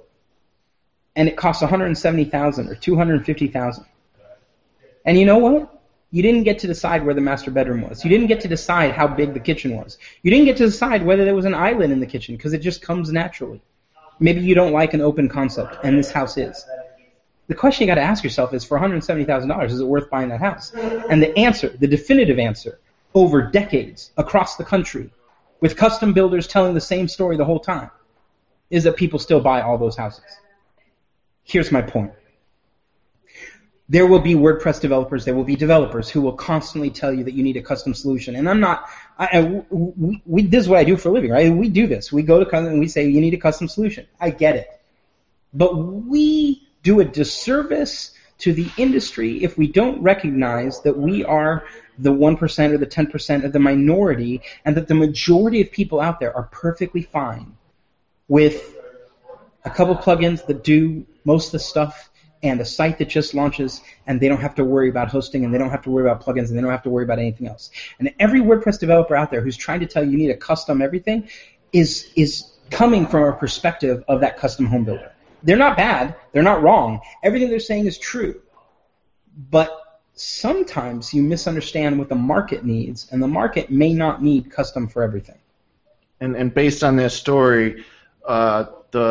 And it costs one hundred seventy thousand dollars or two hundred fifty thousand dollars. And you know what? You didn't get to decide where the master bedroom was. You didn't get to decide how big the kitchen was. You didn't get to decide whether there was an island in the kitchen, because it just comes naturally. Maybe you don't like an open concept, and this house is. The question you got to ask yourself is, for one hundred seventy thousand dollars, is it worth buying that house? And the answer, the definitive answer, over decades across the country, with custom builders telling the same story the whole time, is that people still buy all those houses. Here's my point. There will be WordPress developers, there will be developers who will constantly tell you that you need a custom solution. And I'm not, I, I, we, we, this is what I do for a living, right? We do this. We go to custom and we say, you need a custom solution. I get it. But we do a disservice to the industry if we don't recognize that we are the one percent or the ten percent of the minority, and that the majority of people out there are perfectly fine with a couple plugins that do most of the stuff, and a site that just launches, and they don't have to worry about hosting, and they don't have to worry about plugins, and they don't have to worry about anything else. And every WordPress developer out there who's trying to tell you you need a custom everything is is coming from a perspective of that custom home builder. They're not bad. They're not wrong. Everything they're saying is true. But sometimes you misunderstand what the market needs, and the market may not need custom for everything. And and based on that story, uh, the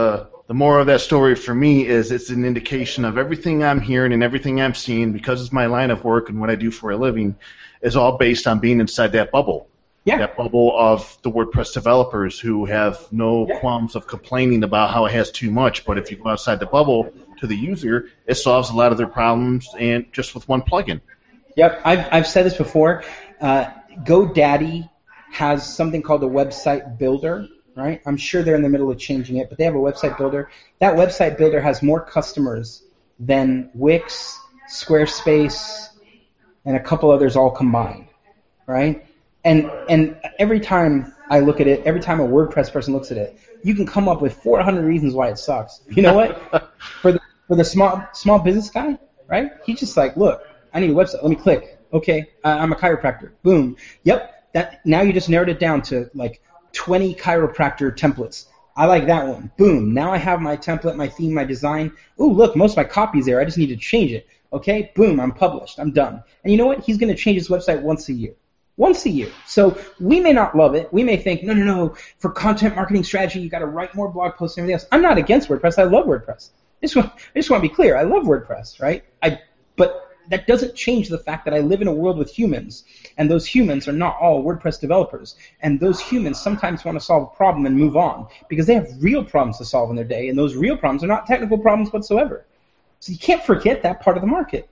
the moral of that story for me is it's an indication of everything I'm hearing and everything I'm seeing, because it's my line of work and what I do for a living, is all based on being inside that bubble. Yeah. That bubble of the WordPress developers who have no Yeah. qualms of complaining about how it has too much, but if you go outside the bubble to the user, it solves a lot of their problems and just with one plugin. Yep, I've, I've said this before. Uh, GoDaddy has something called a website builder, right? I'm sure they're in the middle of changing it, but they have a website builder. That website builder has more customers than Wix, Squarespace, and a couple others all combined, right? And and every time I look at it, every time a WordPress person looks at it, you can come up with four hundred reasons why it sucks. You know what? for the for the small small business guy, right? He's just like, look, I need a website. Let me click. Okay, uh, I'm a chiropractor. Boom. Yep. That now you just narrowed it down to like twenty chiropractor templates. I like that one. Boom. Now I have my template, my theme, my design. Ooh, look, most of my copy's there. I just need to change it. Okay. Boom. I'm published. I'm done. And you know what? He's going to change his website once a year. Once a year. So we may not love it. We may think, no, no, no, for content marketing strategy, you got to write more blog posts and everything else. I'm not against WordPress. I love WordPress. I just want, I just want to be clear. I love WordPress, right? I, but that doesn't change the fact that I live in a world with humans, and those humans are not all WordPress developers. And those humans sometimes want to solve a problem and move on because they have real problems to solve in their day, and those real problems are not technical problems whatsoever. So you can't forget that part of the market.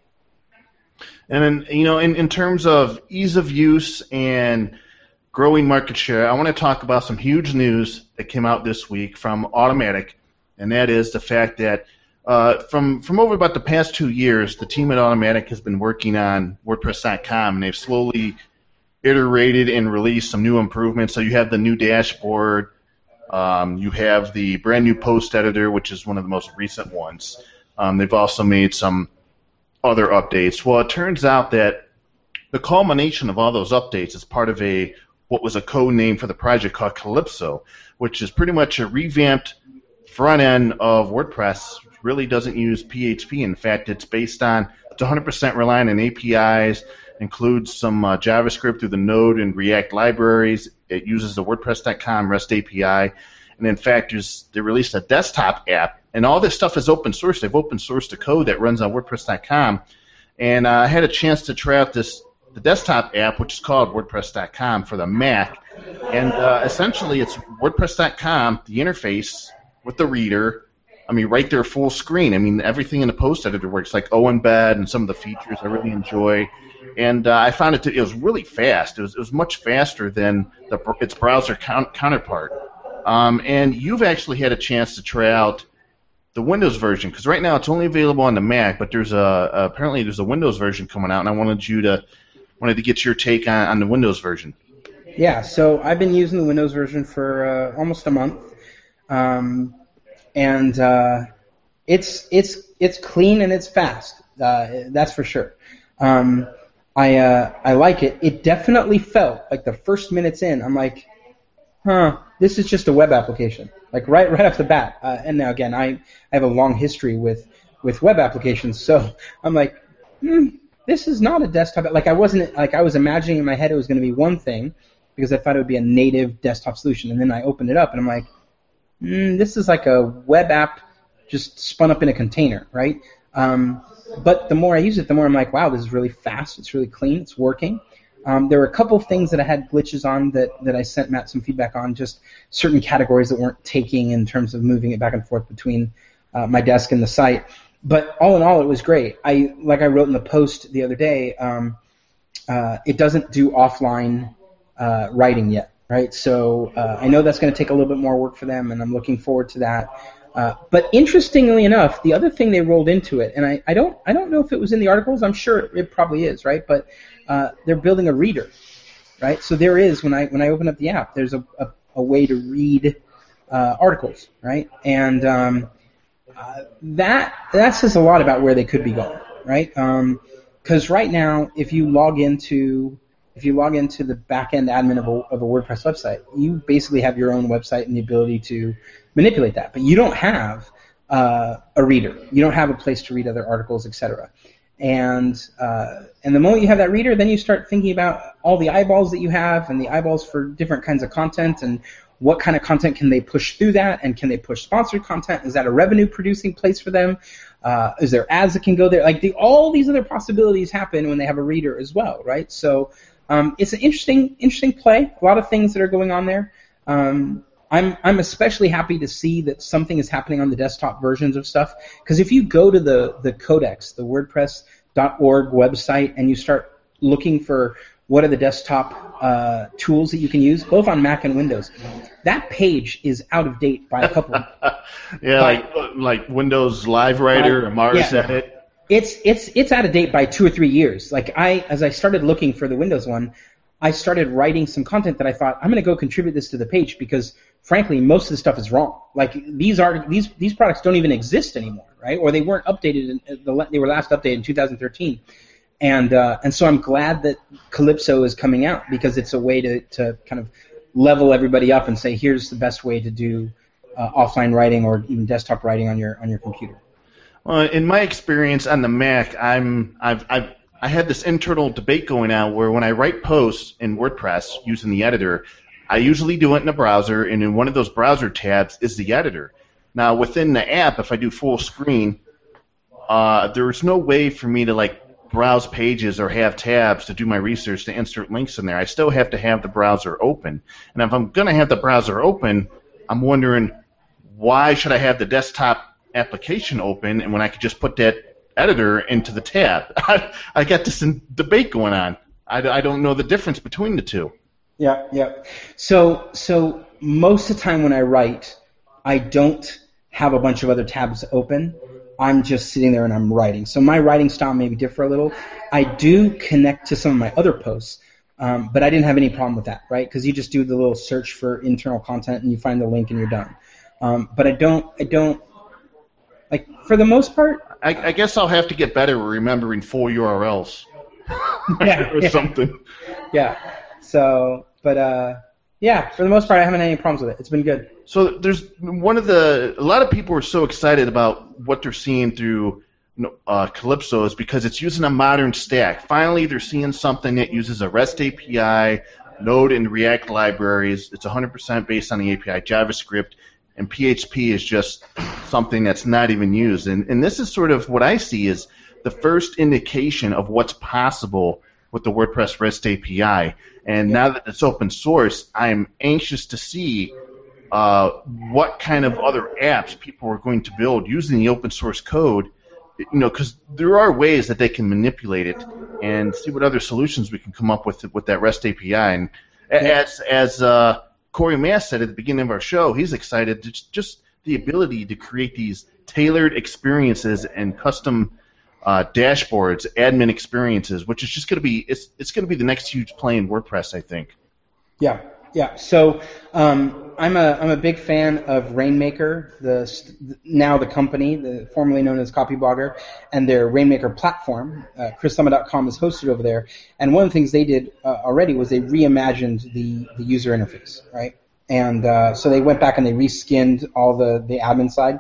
And then, you know, in, in terms of ease of use and growing market share, I want to talk about some huge news that came out this week from Automattic, and that is the fact that uh, from from over about the past two years, the team at Automattic has been working on WordPress dot com, and they've slowly iterated and released some new improvements. So you have the new dashboard, um, you have the brand new post editor, which is one of the most recent ones. Um, they've also made some other updates. Well, it turns out that the culmination of all those updates is part of a what was a code name for the project called Calypso, which is pretty much a revamped front end of WordPress. It really doesn't use P H P. In fact, it's based on it's one hundred percent reliant on A P Is, includes some uh, JavaScript through the Node and React libraries. It uses the WordPress dot com REST A P I, and in fact, there's, they released a desktop app. And all this stuff is open source. They've open sourced the code that runs on WordPress dot com. And uh, I had a chance to try out this the desktop app, which is called WordPress dot com for the Mac. And uh, essentially, it's WordPress dot com, the interface with the reader. I mean, right there, full screen. I mean, everything in the post editor works, like OEmbed and some of the features I really enjoy. And uh, I found it to, it was really fast. It was it was much faster than the, its browser count, counterpart. Um, and you've actually had a chance to try out the Windows version, because right now it's only available on the Mac, but there's a apparently there's a Windows version coming out, and I wanted you to wanted to get your take on, on the Windows version. Yeah, so I've been using the Windows version for uh, almost a month, um, and uh, it's it's it's clean and it's fast. Uh, that's for sure. Um, I uh, I like it. It definitely felt like the first minutes in, I'm like, huh, this is just a web application. Like right right off the bat. Uh, and now again, I, I have a long history with, with web applications, so I'm like, hmm, this is not a desktop. Like I wasn't like I was imagining in my head it was going to be one thing because I thought it would be a native desktop solution, and then I opened it up and I'm like, hmm, this is like a web app just spun up in a container, right? Um, but the more I use it, the more I'm like, wow, this is really fast. It's really clean. It's working. Um, there were a couple of things that I had glitches on that, that I sent Matt some feedback on, just certain categories that weren't taking in terms of moving it back and forth between uh, my desk and the site. But all in all, it was great. I like I wrote in the post the other day, um, uh, it doesn't do offline uh, writing yet, right? So uh, I know that's going to take a little bit more work for them, and I'm looking forward to that. Uh, but interestingly enough, the other thing they rolled into it, and I, I don't I don't know if it was in the articles. I'm sure it probably is, right? But uh, they're building a reader, right? So there is when I when I open up the app, there's a a, a way to read uh, articles, right? And um, uh, that that says a lot about where they could be going, right? Because um, right now, if you log into if you log into the back-end admin of a, of a WordPress website, you basically have your own website and the ability to manipulate that. But you don't have uh, a reader. You don't have a place to read other articles, et cetera. And uh, and the moment you have that reader, then you start thinking about all the eyeballs that you have and the eyeballs for different kinds of content and what kind of content can they push through that, and can they push sponsored content? Is that a revenue-producing place for them? Uh, is there ads that can go there? Like the, all these other possibilities happen when they have a reader as well, right? So um, it's an interesting, interesting play. A lot of things that are going on there. Um, I'm I'm especially happy to see that something is happening on the desktop versions of stuff, because if you go to the the Codex, the WordPress dot org website, and you start looking for what are the desktop uh, tools that you can use, both on Mac and Windows, that page is out of date by a couple. yeah, by, like like Windows Live Writer or Mars yeah, Edit. It's it's it's out of date by two or three years. Like I, as I started looking for the Windows one, I started writing some content that I thought I'm going to go contribute this to the page because, frankly, most of the stuff is wrong. Like these are these these products don't even exist anymore, right? Or they weren't updated. In, the, they were last updated in two thousand thirteen, and uh, and so I'm glad that Calypso is coming out because it's a way to to kind of level everybody up and say here's the best way to do uh, offline writing or even desktop writing on your on your computer. Well, in my experience on the Mac, I'm I've I've I had this internal debate going on where when I write posts in WordPress using the editor, I usually do it in a browser, and in one of those browser tabs is the editor. Now, within the app, if I do full screen, uh, there's no way for me to like browse pages or have tabs to do my research to insert links in there. I still have to have the browser open. And if I'm going to have the browser open, I'm wondering why should I have the desktop application open and when I could just put that editor into the tab? I, I got this in debate going on. I, I don't know the difference between the two. Yeah, yeah. So, so most of the time when I write, I don't have a bunch of other tabs open. I'm just sitting there and I'm writing. So my writing style may differ a little. I do connect to some of my other posts, um, but I didn't have any problem with that, right? Because you just do the little search for internal content and you find the link and you're done. Um, but I don't, I don't, like for the most part. I, I guess I'll have to get better at remembering full U R Ls yeah, or yeah. something. Yeah. So, but uh, yeah, for the most part, I haven't had any problems with it. It's been good. So there's one of the a lot of people are so excited about what they're seeing through uh, Calypso is because it's using a modern stack. Finally, they're seeing something that uses a REST A P I, Node and React libraries. It's one hundred percent based on the A P I, JavaScript, and P H P is just something that's not even used. And, and this is sort of what I see as the first indication of what's possible with the WordPress REST A P I. And now that it's open source, I'm anxious to see uh, what kind of other apps people are going to build using the open source code, you know, because there are ways that they can manipulate it and see what other solutions we can come up with with that REST A P I. And as, as uh, Corey Mass said at the beginning of our show, he's excited to just the ability to create these tailored experiences and custom uh, dashboards, admin experiences, which is just going to be it's it's going to be the next huge play in WordPress, I think. Yeah, yeah. So um, I'm a I'm a big fan of Rainmaker, the now the company, the formerly known as Copyblogger, and their Rainmaker platform. Uh, Chris Lemma dot com is hosted over there, and one of the things they did uh, already was they reimagined the the user interface, right? And uh, so they went back and they reskinned all the, the admin side.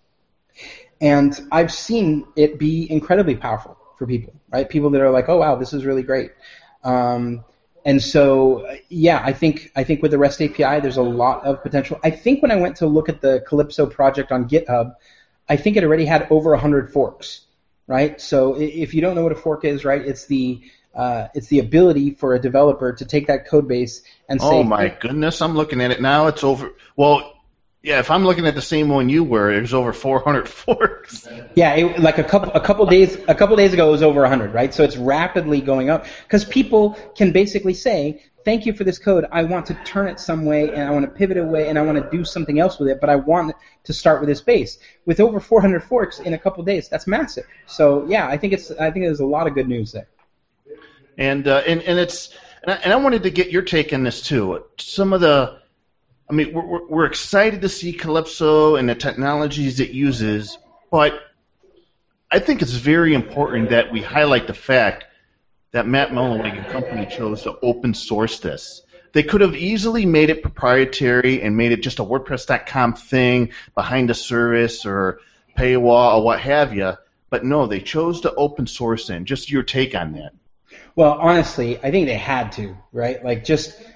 And I've seen it be incredibly powerful for people, right? People that are like, oh, wow, this is really great. Um, and so, yeah, I think I think with the REST A P I, there's a lot of potential. I think when I went to look at the Calypso project on GitHub, I think it already had over one hundred forks, right? So if you don't know what a fork is, right, it's the Uh, it's the ability for a developer to take that code base and say, oh my goodness, I'm looking at it now. It's over. Well, yeah, if I'm looking at the same one you were, there's over four hundred forks. Yeah, it, like a couple a couple days a couple days ago, it was over one hundred, right? So it's rapidly going up because people can basically say, thank you for this code. I want to turn it some way, and I want to pivot away, and I want to do something else with it, but I want to start with this base. With over four hundred forks in a couple days, that's massive. So yeah, I think it's I think there's a lot of good news there. And uh, and and it's and I, and I wanted to get your take on this too. Some of the, I mean, we're we're excited to see Calypso and the technologies it uses, but I think it's very important that we highlight the fact that Matt Mullenweg and company chose to open source this. They could have easily made it proprietary and made it just a WordPress dot com thing behind a service or paywall or what have you, but no, they chose to open source it. Just your take on that. Well, honestly, I think they had to, right? Like just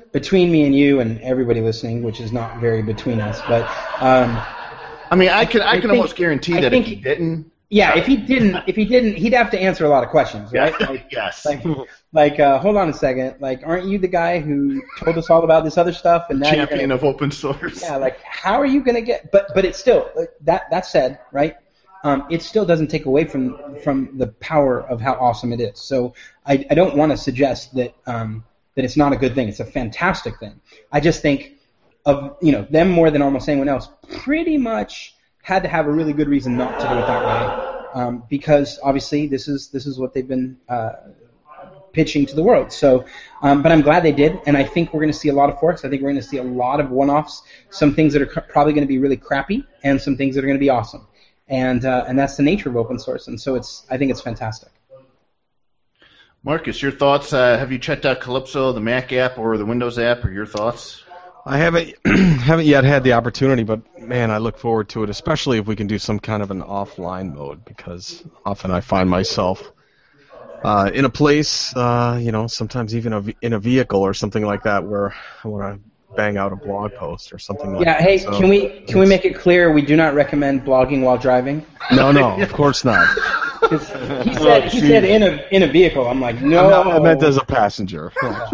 between me and you and everybody listening, which is not very between us, but um, I mean, I can I, I can think, almost guarantee I that think, if he didn't. Yeah, if he didn't, if he didn't, he'd have to answer a lot of questions, right? Yeah. Like, yes. Like, like uh, hold on a second. Like, aren't you the guy who told us all about this other stuff? And now champion you're gonna, of open source. Yeah. Like, how are you going to get? But but it's still that that said, right? Um, it still doesn't take away from from the power of how awesome it is. So I I don't want to suggest that um that it's not a good thing. It's a fantastic thing. I just think of you know them more than almost anyone else. Pretty much had to have a really good reason not to do it that way, um, because obviously this is this is what they've been uh, pitching to the world. So, um, but I'm glad they did, and I think we're going to see a lot of forks. I think we're going to see a lot of one-offs, some things that are c- probably going to be really crappy, and some things that are going to be awesome, and uh, and that's the nature of open source. And so it's I think it's fantastic. Marcus, your thoughts? Uh, have you checked out Calypso, the Mac app, or the Windows app? Or your thoughts? I haven't haven't yet had the opportunity, but man, I look forward to it, especially if we can do some kind of an offline mode, because often I find myself uh, in a place, uh, you know, sometimes even a, in a vehicle or something like that, where I want to bang out a blog post or something like yeah, that. Yeah, hey, so can we can we make it clear we do not recommend blogging while driving? No, no, of course not. He said he said in a in a vehicle. I'm like, no. I'm not, I meant as a passenger.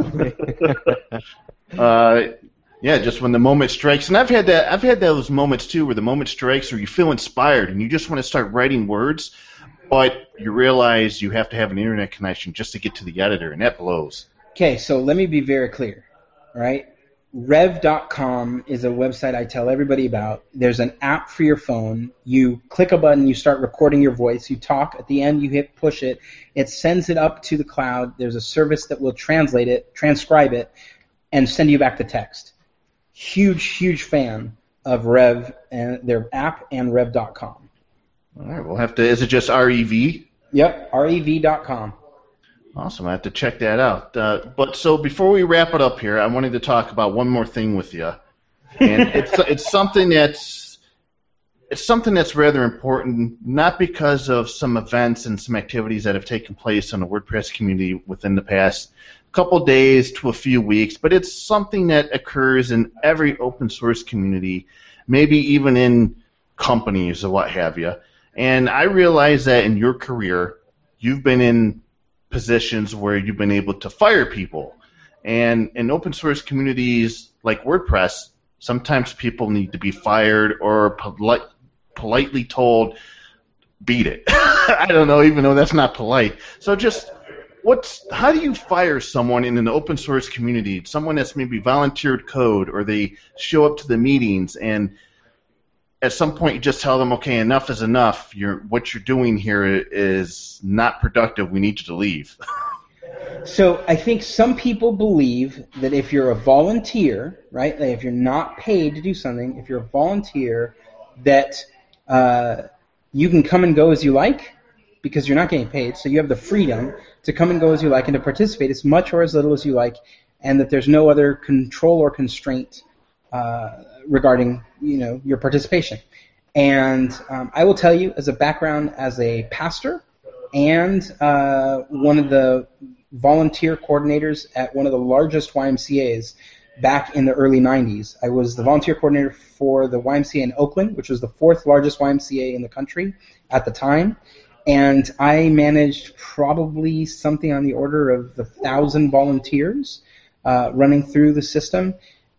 uh, Yeah, just when the moment strikes, and I've had that. I've had those moments too, where the moment strikes, where you feel inspired and you just want to start writing words, but you realize you have to have an internet connection just to get to the editor, and that blows. Okay, so let me be very clear, all right? Rev dot com is a website I tell everybody about. There's an app for your phone. You click a button, you start recording your voice. You talk. At the end, you hit push it. It sends it up to the cloud. There's a service that will translate it, transcribe it, and send you back the text. Huge, huge fan of Rev and their app and Rev dot com. All right, we'll have to. Is it just R E V? Yep, R E V dot com. Awesome. I have to check that out. Uh, but so before we wrap it up here, I wanted to talk about one more thing with you, and it's it's something that's it's something that's rather important, not because of some events and some activities that have taken place in the WordPress community within the past couple days to a few weeks, but it's something that occurs in every open source community, maybe even in companies or what have you. And I realize that in your career, you've been in positions where you've been able to fire people. And in open source communities like WordPress, sometimes people need to be fired or polite, politely told, beat it. I don't know, even though that's not polite. So just What's how do you fire someone in an open source community, someone that's maybe volunteered code, or they show up to the meetings and at some point you just tell them, okay, enough is enough. You're, what you're doing here is not productive. We need you to leave. So I think some people believe that if you're a volunteer, right, like if you're not paid to do something, if you're a volunteer, that uh, you can come and go as you like because you're not getting paid, so you have the freedom to come and go as you like and to participate as much or as little as you like, and that there's no other control or constraint uh, regarding, you know, your participation. And um, I will tell you, as a background as a pastor and uh, one of the volunteer coordinators at one of the largest Y M C As back in the early nineties, I was the volunteer coordinator for the Y M C A in Oakland, which was the fourth largest Y M C A in the country at the time. And I managed probably something on the order of the thousand volunteers uh, running through the system,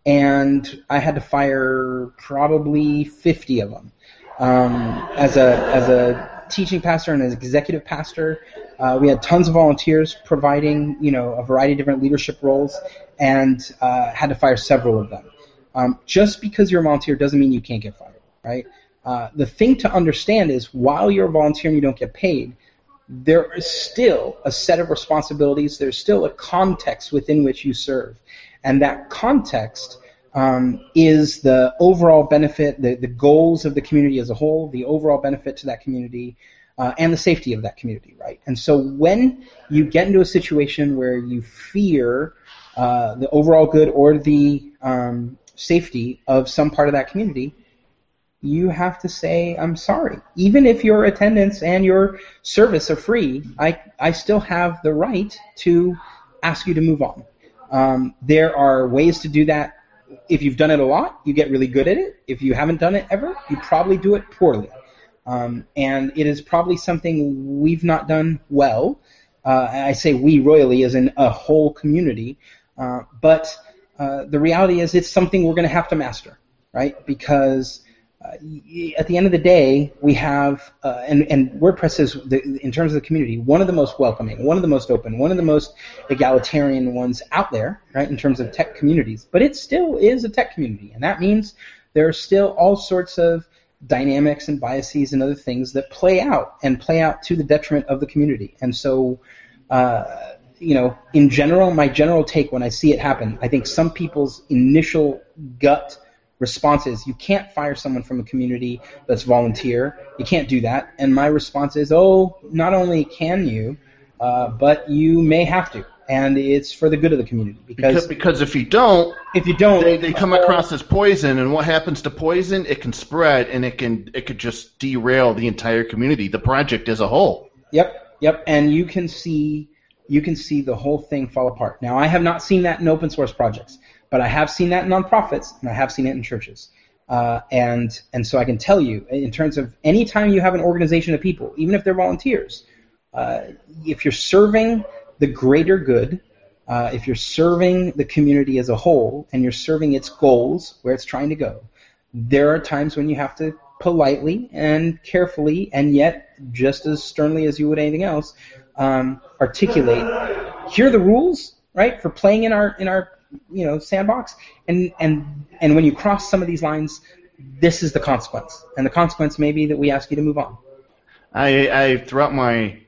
and I had to fire probably fifty of them. Um, as a as a teaching pastor and as executive pastor, uh, we had tons of volunteers providing, you know, a variety of different leadership roles, and uh, had to fire several of them. Um, just because you're a volunteer doesn't mean you can't get fired, right? Uh, the thing to understand is while you're a volunteer and you don't get paid, there is still a set of responsibilities. There's still a context within which you serve. And that context um, is the overall benefit, the, the goals of the community as a whole, the overall benefit to that community, uh, and the safety of that community, right? And so when you get into a situation where you fear uh, the overall good or the um, safety of some part of that community, you have to say, I'm sorry. Even if your attendance and your service are free, I, I still have the right to ask you to move on. Um, there are ways to do that. If you've done it a lot, you get really good at it. If you haven't done it ever, you probably do it poorly. Um, and it is probably something we've not done well. Uh, I say we royally as in a whole community. Uh, but uh, the reality is it's something we're going to have to master, right? Because uh, at the end of the day, we have, uh, and, and WordPress is, the, in terms of the community, one of the most welcoming, one of the most open, one of the most egalitarian ones out there, right, in terms of tech communities. But it still is a tech community, and that means there are still all sorts of dynamics and biases and other things that play out and play out to the detriment of the community. And so, uh, you know, in general, my general take when I see it happen, I think some people's initial gut response is, you can't fire someone from a community that's volunteer. You can't do that. And my response is, oh, not only can you, uh, but you may have to. And it's for the good of the community. Because, because, because if you don't, if you don't, they, they come across as poison, and what happens to poison? It can spread, and it can it could just derail the entire community, the project as a whole. Yep, yep. And you can see you can see the whole thing fall apart. Now, I have not seen that in open source projects, but I have seen that in nonprofits, and I have seen it in churches. Uh, and and so I can tell you, in terms of any time you have an organization of people, even if they're volunteers, uh, if you're serving the greater good, uh, if you're serving the community as a whole, and you're serving its goals, where it's trying to go, there are times when you have to politely and carefully, and yet just as sternly as you would anything else, um, articulate, here are the rules, right, for playing in our in our you know sandbox, and and and when you cross some of these lines, this is the consequence, and the consequence may be that we ask you to move on. I, I throughout my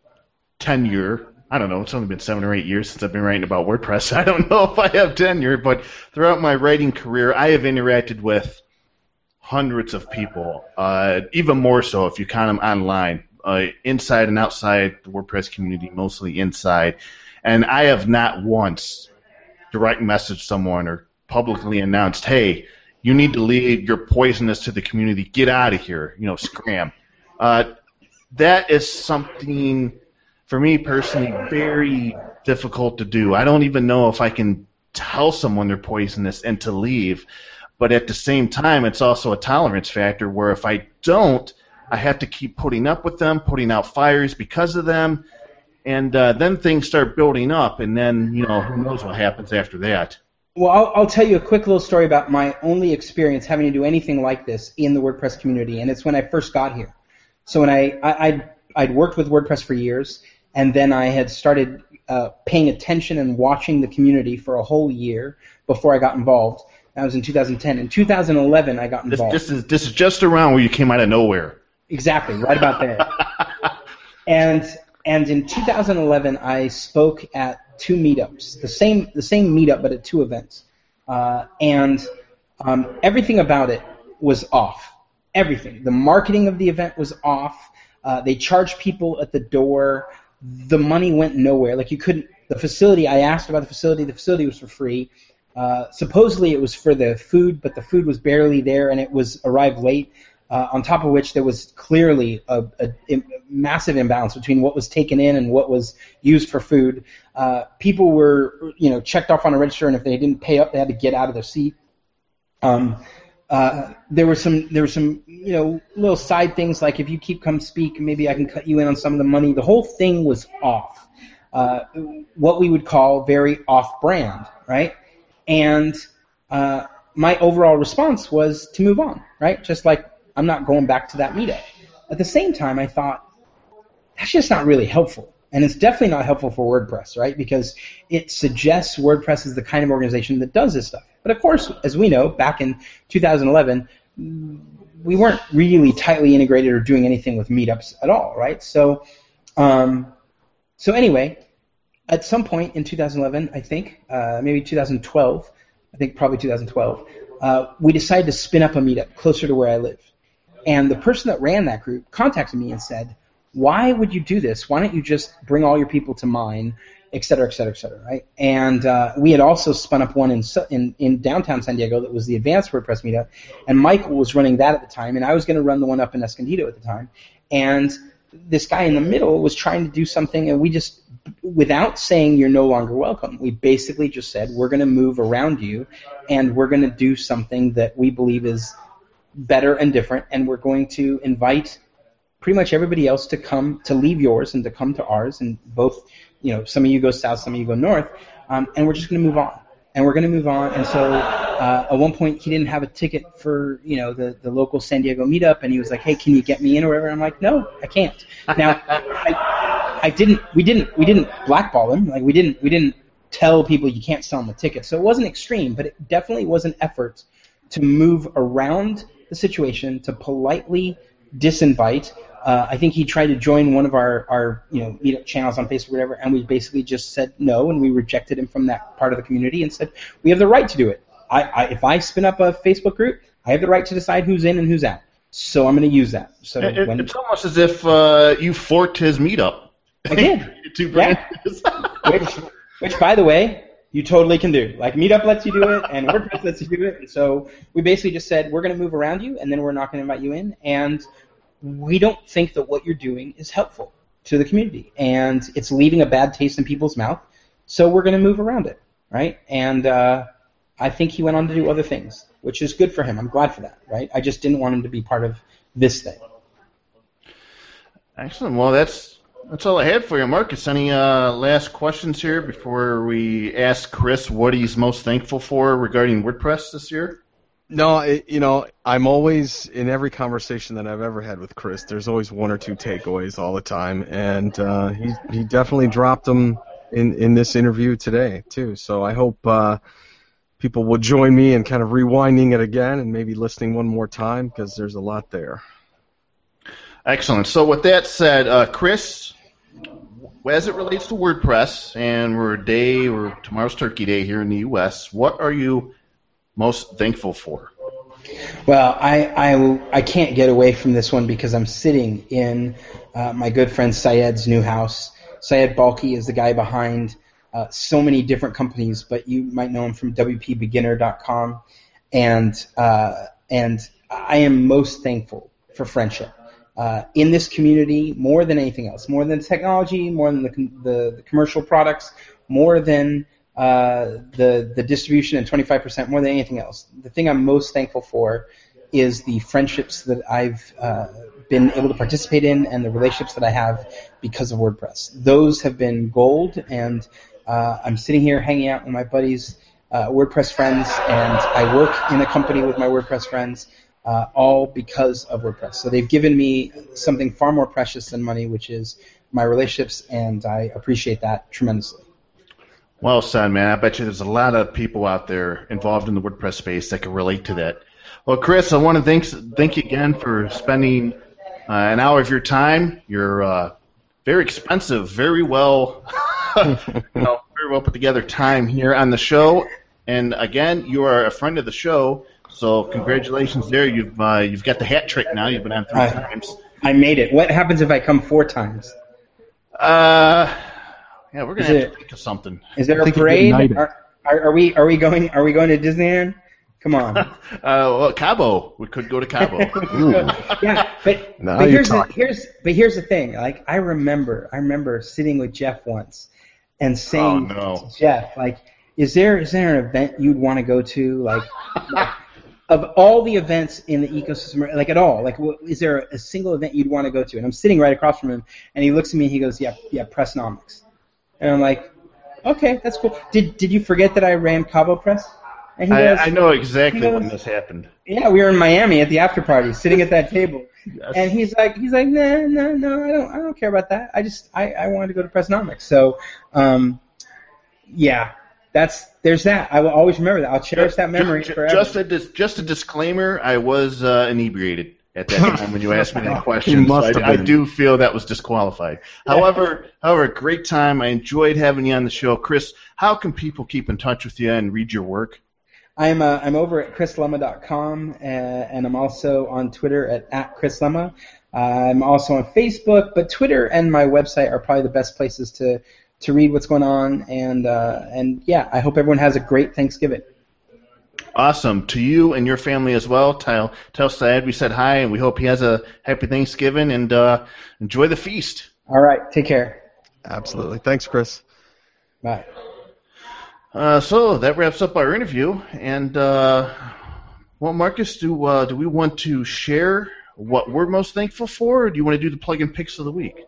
tenure, I don't know, it's only been seven or eight years since I've been writing about WordPress. I don't know if I have tenure, but throughout my writing career, I have interacted with hundreds of people, uh, even more so if you count them online, uh, inside and outside the WordPress community, mostly inside. And I have not once direct messaged someone or publicly announced, hey, you need to leave, you're poisonous to the community, get out of here, you know, scram. Uh, that is something, for me personally, very difficult to do. I don't even know if I can tell someone they're poisonous and to leave, but at the same time, it's also a tolerance factor where if I don't, I have to keep putting up with them, putting out fires because of them, and uh, then things start building up, and then, you know, who knows what happens after that. Well, I'll, I'll tell you a quick little story about my only experience having to do anything like this in the WordPress community, and it's when I first got here. So when I, I I'd, I'd worked with WordPress for years, and then I had started uh, paying attention and watching the community for a whole year before I got involved. That was in two thousand ten. In two thousand eleven, I got involved. This, this is this is just around where you came out of nowhere. Exactly, right about there. and and in two thousand eleven, I spoke at two meetups, the same the same meetup, but at two events, uh, and um, everything about it was off. Everything. The marketing of the event was off. Uh, they charged people at the door. The money went nowhere. Like you couldn't. The facility. I asked about the facility. The facility was for free. Uh, supposedly it was for the food, but the food was barely there, and it was arrived late. Uh, on top of which, there was clearly a, a, a massive imbalance between what was taken in and what was used for food. Uh, people were, you know, checked off on a register, and if they didn't pay up, they had to get out of their seat. Um, uh, there were some, there were some, you know, little side things like if you keep come speak, maybe I can cut you in on some of the money. The whole thing was off. Uh, what we would call very off-brand, right? And uh, my overall response was to move on, right? Just like I'm not going back to that meetup. At the same time, I thought, that's just not really helpful. And it's definitely not helpful for WordPress, right? Because it suggests WordPress is the kind of organization that does this stuff. But of course, as we know, back in two thousand eleven, we weren't really tightly integrated or doing anything with meetups at all, right? So, um, so anyway, at some point in two thousand eleven, I think, uh, maybe two thousand twelve, I think probably two thousand twelve, uh, we decided to spin up a meetup closer to where I live. And the person that ran that group contacted me and said, why would you do this? Why don't you just bring all your people to mine, et cetera, et cetera, et cetera, right? And uh, we had also spun up one in, in in downtown San Diego that was the Advanced WordPress meetup, and Michael was running that at the time, and I was going to run the one up in Escondido at the time. And this guy in the middle was trying to do something, and we just, without saying you're no longer welcome, we basically just said we're going to move around you, and we're going to do something that we believe is better and different, and we're going to invite pretty much everybody else to come, to leave yours and to come to ours, and both, you know, some of you go south, some of you go north, um, and we're just going to move on. And we're going to move on. And so uh, at one point he didn't have a ticket for, you know, the, the local San Diego meetup, and he was like, hey, can you get me in or whatever? I'm like, no, I can't. Now, I, I didn't, we didn't, we didn't blackball him. Like we didn't, we didn't tell people you can't sell them a ticket. So it wasn't extreme, but it definitely was an effort to move around the situation, to politely disinvite. Uh, I think he tried to join one of our, our you know meetup channels on Facebook or whatever, and we basically just said no, and we rejected him from that part of the community and said we have the right to do it. I, I if I spin up a Facebook group, I have the right to decide who's in and who's out. So I'm going to use that. So it, when, it's almost as if uh, you forked his meetup. I did. to yeah. which, which, by the way, you totally can do. Like Meetup lets you do it, and WordPress lets you do it. So we basically just said we're going to move around you, and then we're not going to invite you in, and we don't think that what you're doing is helpful to the community, and it's leaving a bad taste in people's mouth, so we're going to move around it, right? And uh, I think he went on to do other things, which is good for him. I'm glad for that, right? I just didn't want him to be part of this thing. Excellent. Well, that's that's all I had for you, Marcus. Any uh, last questions here before we ask Chris what he's most thankful for regarding WordPress this year? No, it, you know, I'm always, in every conversation that I've ever had with Chris, there's always one or two takeaways all the time, and uh, he he definitely dropped them in, in this interview today, too. So I hope uh, people will join me in kind of rewinding it again and maybe listening one more time, because there's a lot there. Excellent. So with that said, uh, Chris, as it relates to WordPress, and we're a day, or tomorrow's Turkey Day here in the U S, what are you most thankful for? Well, I, I, I can't get away from this one because I'm sitting in uh, my good friend Syed's new house. Syed Balki is the guy behind uh, so many different companies, but you might know him from W P beginner dot com. And, uh, and I am most thankful for friendship. Uh, in this community, more than anything else, more than technology, more than the, the, the commercial products, more than Uh, the the distribution, and twenty-five percent more than anything else. The thing I'm most thankful for is the friendships that I've uh, been able to participate in, and the relationships that I have because of WordPress. Those have been gold, and uh, I'm sitting here hanging out with my buddies, uh, WordPress friends, and I work in a company with my WordPress friends, uh, all because of WordPress. So they've given me something far more precious than money, which is my relationships, and I appreciate that tremendously. Well said, man. I bet you there's a lot of people out there involved in the WordPress space that can relate to that. Well, Chris, I want to thank, thank you again for spending uh, an hour of your time. You're uh, very expensive, very well, you know, very well put together time here on the show. And again, you are a friend of the show, so congratulations there. You've uh, you've got the hat trick now. You've been on three I, times. I made it. What happens if I come four times? Uh. Yeah, we're gonna Is have it, to think of something. Is there a parade? Are, are, are we are we going are we going to Disneyland? Come on. uh, well, Cabo. We could go to Cabo. Yeah, but, but here's the, here's but here's the thing. Like I remember I remember sitting with Jeff once and saying oh, no. to Jeff, like, is there is there an event you'd want to go to? Like, like of all the events in the ecosystem, like at all, like is there a single event you'd want to go to? And I'm sitting right across from him, and he looks at me and he goes, yeah, yeah, Pressnomics. And I'm like, okay, that's cool. Did did you forget that I ran Cabo Press? And he goes, I, I know exactly goes, when this happened. Yeah, we were in Miami at the after party, sitting at that table. Yes. And he's like, he's like, no, no, no, I don't, I don't care about that. I just, I, I wanted to go to Pressnomics. So, um, yeah, that's there's that. I will always remember that. I'll cherish that memory just, forever. Just a dis, just a disclaimer. I was uh, inebriated at that time when you asked me that question. So I, I do feel that was disqualified. However, however, great time. I enjoyed having you on the show, Chris. How can people keep in touch with you and read your work? I'm uh, I'm over at chris lemma dot com, uh, and I'm also on Twitter at, at chris lemma. Uh, I'm also on Facebook, but Twitter and my website are probably the best places to, to read what's going on. And uh, and yeah, I hope everyone has a great Thanksgiving. Awesome. To you and your family as well. Tell tell Syed we said hi, and we hope he has a happy Thanksgiving, and uh, enjoy the feast. All right. Take care. Absolutely. Thanks, Chris. Bye. Uh, so that wraps up our interview. And uh, well, Marcus, do uh, do we want to share what we're most thankful for, or do you want to do the plug-in picks of the week?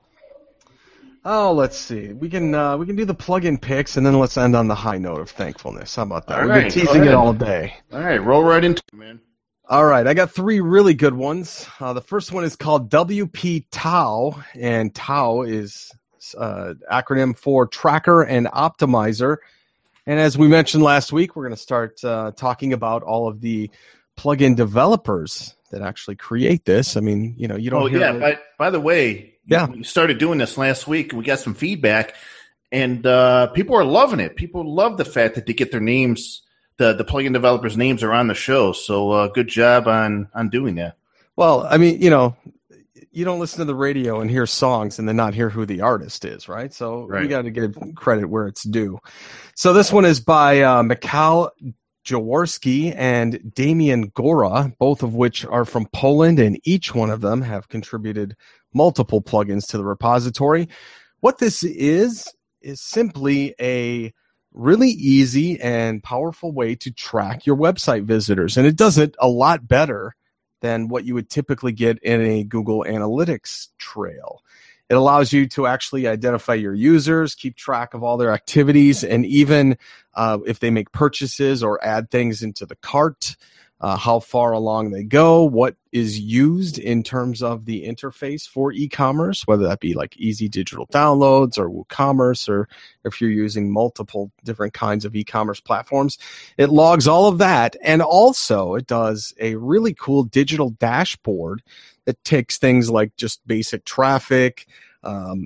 Oh, let's see. We can uh, we can do the plug-in picks, and then let's end on the high note of thankfulness. How about that? All We've right, been teasing it all day. All right, roll right into it, man. All right, I got three really good ones. Uh, the first one is called W P Tau, and Tau is uh, acronym for Tracker and Optimizer. And as we mentioned last week, we're going to start uh, talking about all of the plugin developers that actually create this. I mean, you know, you don't. Oh hear yeah. it. By by the way, Yeah. we started doing this last week, and we got some feedback, and uh, people are loving it. People love the fact that they get their names, the the plugin developers' names are on the show. So uh, good job on on doing that. Well, I mean, you know, you don't listen to the radio and hear songs and then not hear who the artist is, right? So Right. we got to give credit where it's due. So this one is by uh, Mikhail Jaworski and Damian Gora, both of which are from Poland, and each one of them have contributed multiple plugins to the repository. What this is, is simply a really easy and powerful way to track your website visitors. And it does it a lot better than what you would typically get in a Google Analytics trail. It allows you to actually identify your users, keep track of all their activities, and even uh, if they make purchases or add things into the cart, uh, how far along they go, what is used in terms of the interface for e-commerce, whether that be like easy digital downloads or WooCommerce, or if you're using multiple different kinds of e-commerce platforms. It logs all of that, and also it does a really cool digital dashboard that takes things like just basic traffic, um,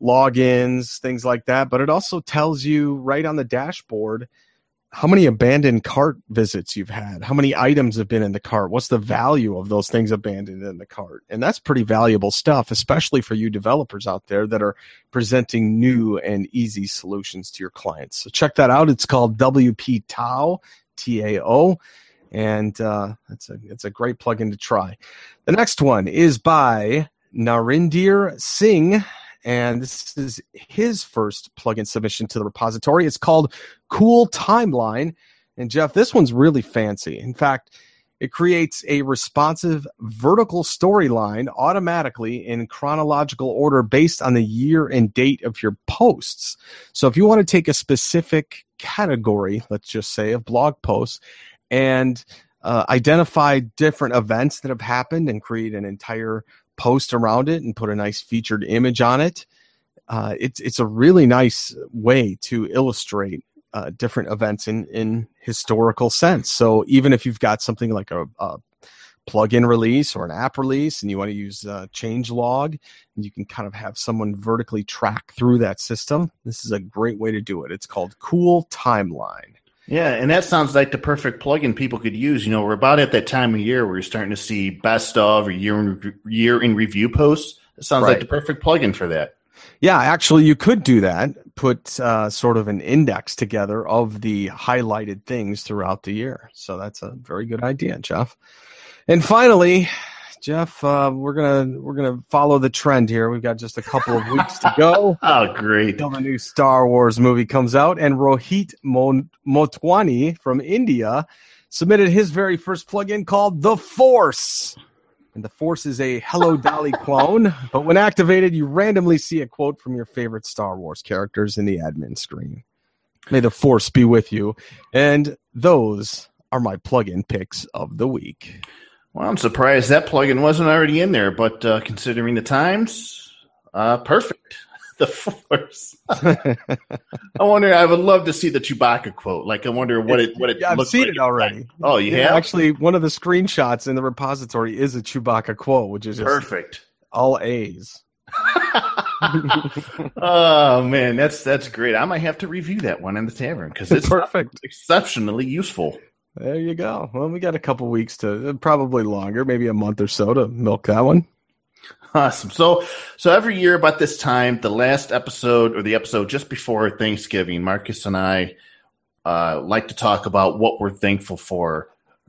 logins, things like that, but it also tells you right on the dashboard how many abandoned cart visits you've had, how many items have been in the cart, what's the value of those things abandoned in the cart. And that's pretty valuable stuff, especially for you developers out there that are presenting new and easy solutions to your clients. So check that out. It's called W P Tau, T A O, and uh, it's a it's a great plugin to try. The next one is by Narindir Singh, and this is his first plugin submission to the repository. It's called Cool Timeline. And Jeff, this one's really fancy. In fact, it creates a responsive vertical storyline automatically in chronological order based on the year and date of your posts. So if you want to take a specific category, let's just say of blog posts, and uh, identify different events that have happened and create an entire post around it and put a nice featured image on it. Uh, it's it's a really nice way to illustrate uh, different events in, in historical sense. So even if you've got something like a, a plugin release or an app release and you want to use uh, changelog, and you can kind of have someone vertically track through that system, this is a great way to do it. It's called Cool Timeline. Yeah, and that sounds like the perfect plugin people could use. You know, we're about at that time of year where you're starting to see best of or year in, year in review posts. It sounds Right. like the perfect plugin for that. Yeah, actually, you could do that. Put uh, sort of an index together of the highlighted things throughout the year. So that's a very good idea, Jeff. And finally, Jeff, uh, we're gonna we're gonna follow the trend here. We've got just a couple of weeks to go Oh, great. until the new Star Wars movie comes out, and Rohit Mon- Motwani from India submitted his very first plugin called The Force. And The Force is a Hello Dolly clone, but when activated, you randomly see a quote from your favorite Star Wars characters in the admin screen. May the Force be with you. And those are my plugin picks of the week. Well, I'm surprised that plugin wasn't already in there, but uh, considering the times, uh, perfect. The Force. I wonder. I would love to see the Chewbacca quote. Like, I wonder what it what it. Yeah, I've looks seen like it already. Oh, you Yeah, have? actually, one of the screenshots in the repository is a Chewbacca quote, which is just Perfect. all A's. Oh man, that's that's great. I might have to review that one in the tavern because it's Perfect. exceptionally useful. There you go. Well, we got a couple weeks to, probably longer, maybe a month or so to milk that one. Awesome. So, so every year about this time, the last episode or the episode just before Thanksgiving, Marcus and I uh, like to talk about what we're thankful for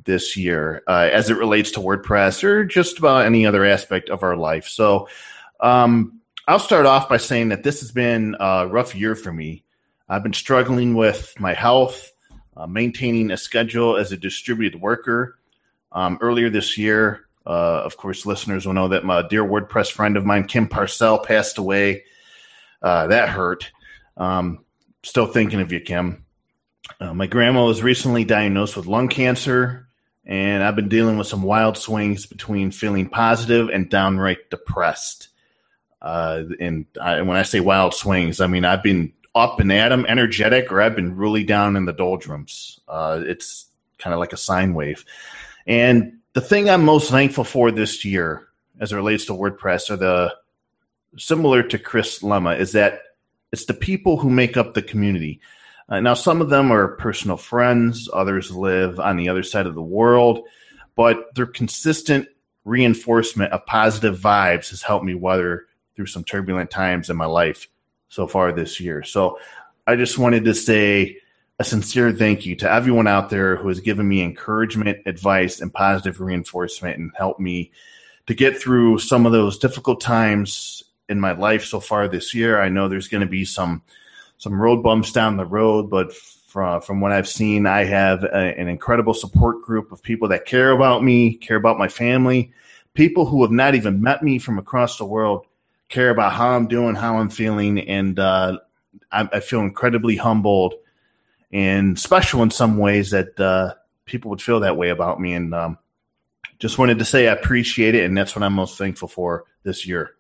this year uh, as it relates to WordPress or just about any other aspect of our life. So um, I'll start off by saying that this has been a rough year for me. I've been struggling with my health, uh, maintaining a schedule as a distributed worker. Um, earlier this year, uh, of course, listeners will know that my dear WordPress friend of mine, Kim Parcell, passed away. Uh, that hurt. Um, still thinking of you, Kim. Uh, my grandma was recently diagnosed with lung cancer, and I've been dealing with some wild swings between feeling positive and downright depressed. Uh, and I, when I say wild swings, I mean I've been up and at 'em, energetic, or I've been really down in the doldrums. Uh, it's kind of like a sine wave. And the thing I'm most thankful for this year, as it relates to WordPress, are the similar to Chris Lemma, is that it's the people who make up the community. Uh, now, some of them are personal friends, others live on the other side of the world, but their consistent reinforcement of positive vibes has helped me weather through some turbulent times in my life so far this year. So I just wanted to say a sincere thank you to everyone out there who has given me encouragement, advice, and positive reinforcement and helped me to get through some of those difficult times in my life so far this year. I know there's going to be some some road bumps down the road, but from, from what I've seen, I have a, an incredible support group of people that care about me, care about my family, people who have not even met me from across the world, care about how I'm doing, how I'm feeling, and uh, I, I feel incredibly humbled and special in some ways that uh, people would feel that way about me. And um, just wanted to say I appreciate it, and that's what I'm most thankful for this year.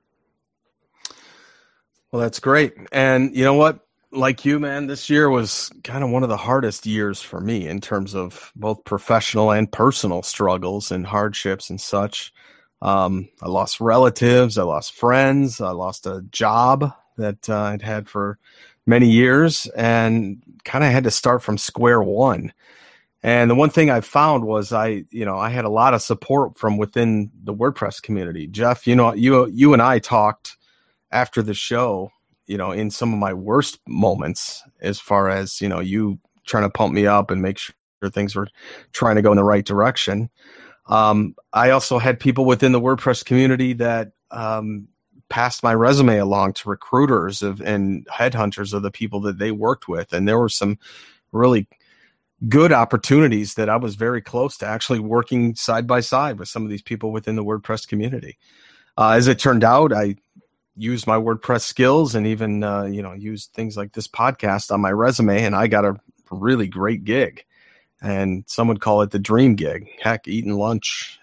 Well, that's great. And you know what? Like you, man, this year was kind of one of the hardest years for me in terms of both professional and personal struggles and hardships and such. Um, I lost relatives, I lost friends, I lost a job that uh, I'd had for many years and kind of had to start from square one. And the one thing I found was I, you know, I had a lot of support from within the WordPress community. Jeff, you know, you you and I talked after the show, you know, in some of my worst moments as far as, you know, you trying to pump me up and make sure things were trying to go in the right direction. Um, I also had people within the WordPress community that um, passed my resume along to recruiters of, and headhunters of the people that they worked with. And there were some really good opportunities that I was very close to actually working side by side with some of these people within the WordPress community. Uh, as it turned out, I used my WordPress skills and even, uh, you know, used things like this podcast on my resume, and I got a really great gig. And some would call it the dream gig. Heck, eating lunch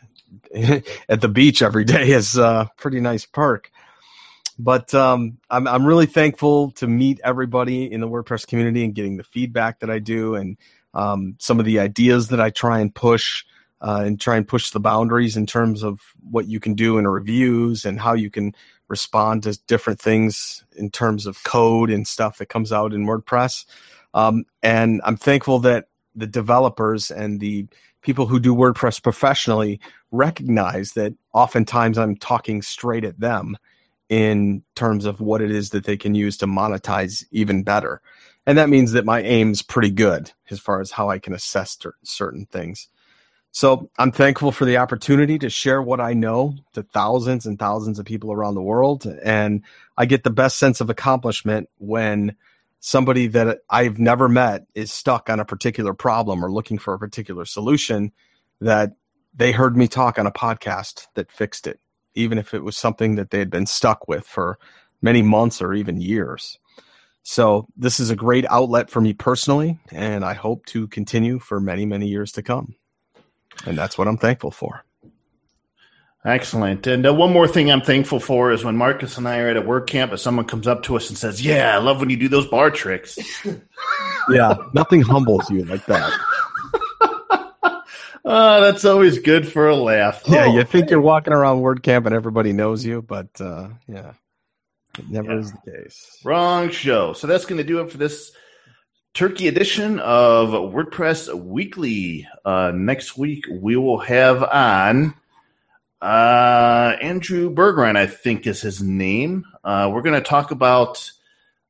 at the beach every day is a pretty nice perk. But um, I'm I'm really thankful to meet everybody in the WordPress community and getting the feedback that I do, and um, some of the ideas that I try and push uh, and try and push the boundaries in terms of what you can do in reviews and how you can respond to different things in terms of code and stuff that comes out in WordPress. Um, and I'm thankful that the developers and the people who do WordPress professionally recognize that oftentimes I'm talking straight at them in terms of what it is that they can use to monetize even better. And that means that my aim's pretty good as far as how I can assess certain things. So I'm thankful for the opportunity to share what I know to thousands and thousands of people around the world. And I get the best sense of accomplishment when somebody that I've never met is stuck on a particular problem or looking for a particular solution, that they heard me talk on a podcast that fixed it, even if it was something that they had been stuck with for many months or even years. So this is a great outlet for me personally, and I hope to continue for many, many years to come. And that's what I'm thankful for. Excellent. And uh, one more thing I'm thankful for is when Marcus and I are at a WordCamp and someone comes up to us and says, yeah, I love when you do those bar tricks. Yeah, nothing humbles you like that. Oh, that's always good for a laugh. Yeah, oh. You think you're walking around WordCamp and everybody knows you, but uh, yeah, it never yeah. is the case. Wrong show. So that's going to do it for this turkey edition of WordPress Weekly. Uh, next week, we will have on uh, Andrew Bergeron, I think is his name. Uh, we're going to talk about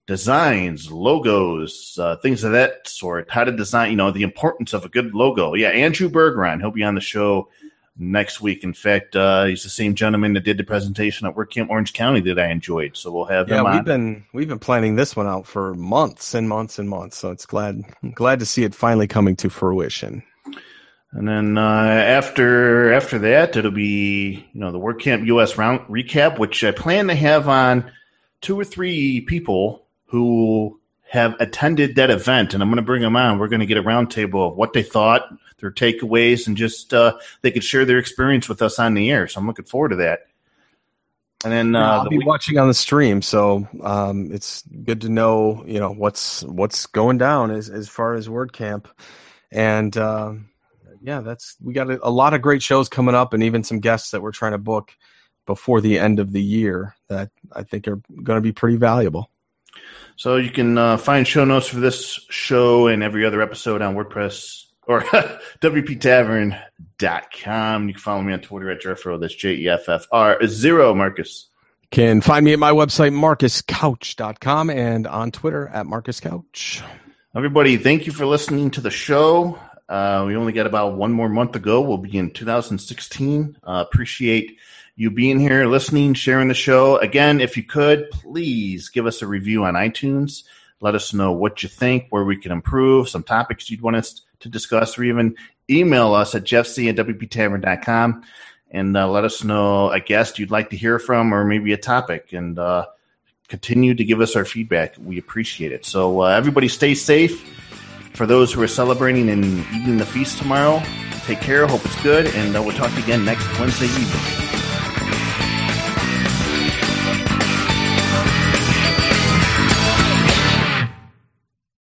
designs, logos, uh, things of that sort, how to design, you know, the importance of a good logo. Yeah, Andrew Bergeron, he'll be on the show next week. In fact, uh, he's the same gentleman that did the presentation at WordCamp Orange County that I enjoyed. So we'll have yeah, him on. we've been we've been planning this one out for months and months and months. So it's glad glad to see it finally coming to fruition. And then uh, after after that, it'll be you know the WordCamp U S round recap, which I plan to have on two or three people who have attended that event, and I'm going to bring them on. We're going to get a roundtable of what they thought, their takeaways, and just uh, they could share their experience with us on the air. So I'm looking forward to that. And then uh, yeah, I'll the be week- watching on the stream, so um, it's good to know you know what's what's going down as as far as WordCamp, and. Uh, Yeah, that's we got a, a lot of great shows coming up, and even some guests that we're trying to book before the end of the year that I think are going to be pretty valuable. So you can uh, find show notes for this show and every other episode on WordPress or W P tavern dot com. You can follow me on Twitter at Jeffro. That's J E F F R zero, Marcus. Can find me at my website, marcus couch dot com, and on Twitter at marcus couch. Everybody, thank you for listening to the show. Uh, we only got about one more month to go. We'll be in two thousand sixteen. Uh, appreciate you being here, listening, sharing the show. Again, if you could, please give us a review on iTunes. Let us know what you think, where we can improve, some topics you'd want us to discuss, or even email us at jeffc at w p tavern dot com and uh, let us know a guest you'd like to hear from or maybe a topic. And uh, continue to give us our feedback. We appreciate it. So uh, everybody stay safe. For those who are celebrating and eating the feast tomorrow, take care. Hope it's good. And uh, we'll talk again next Wednesday evening.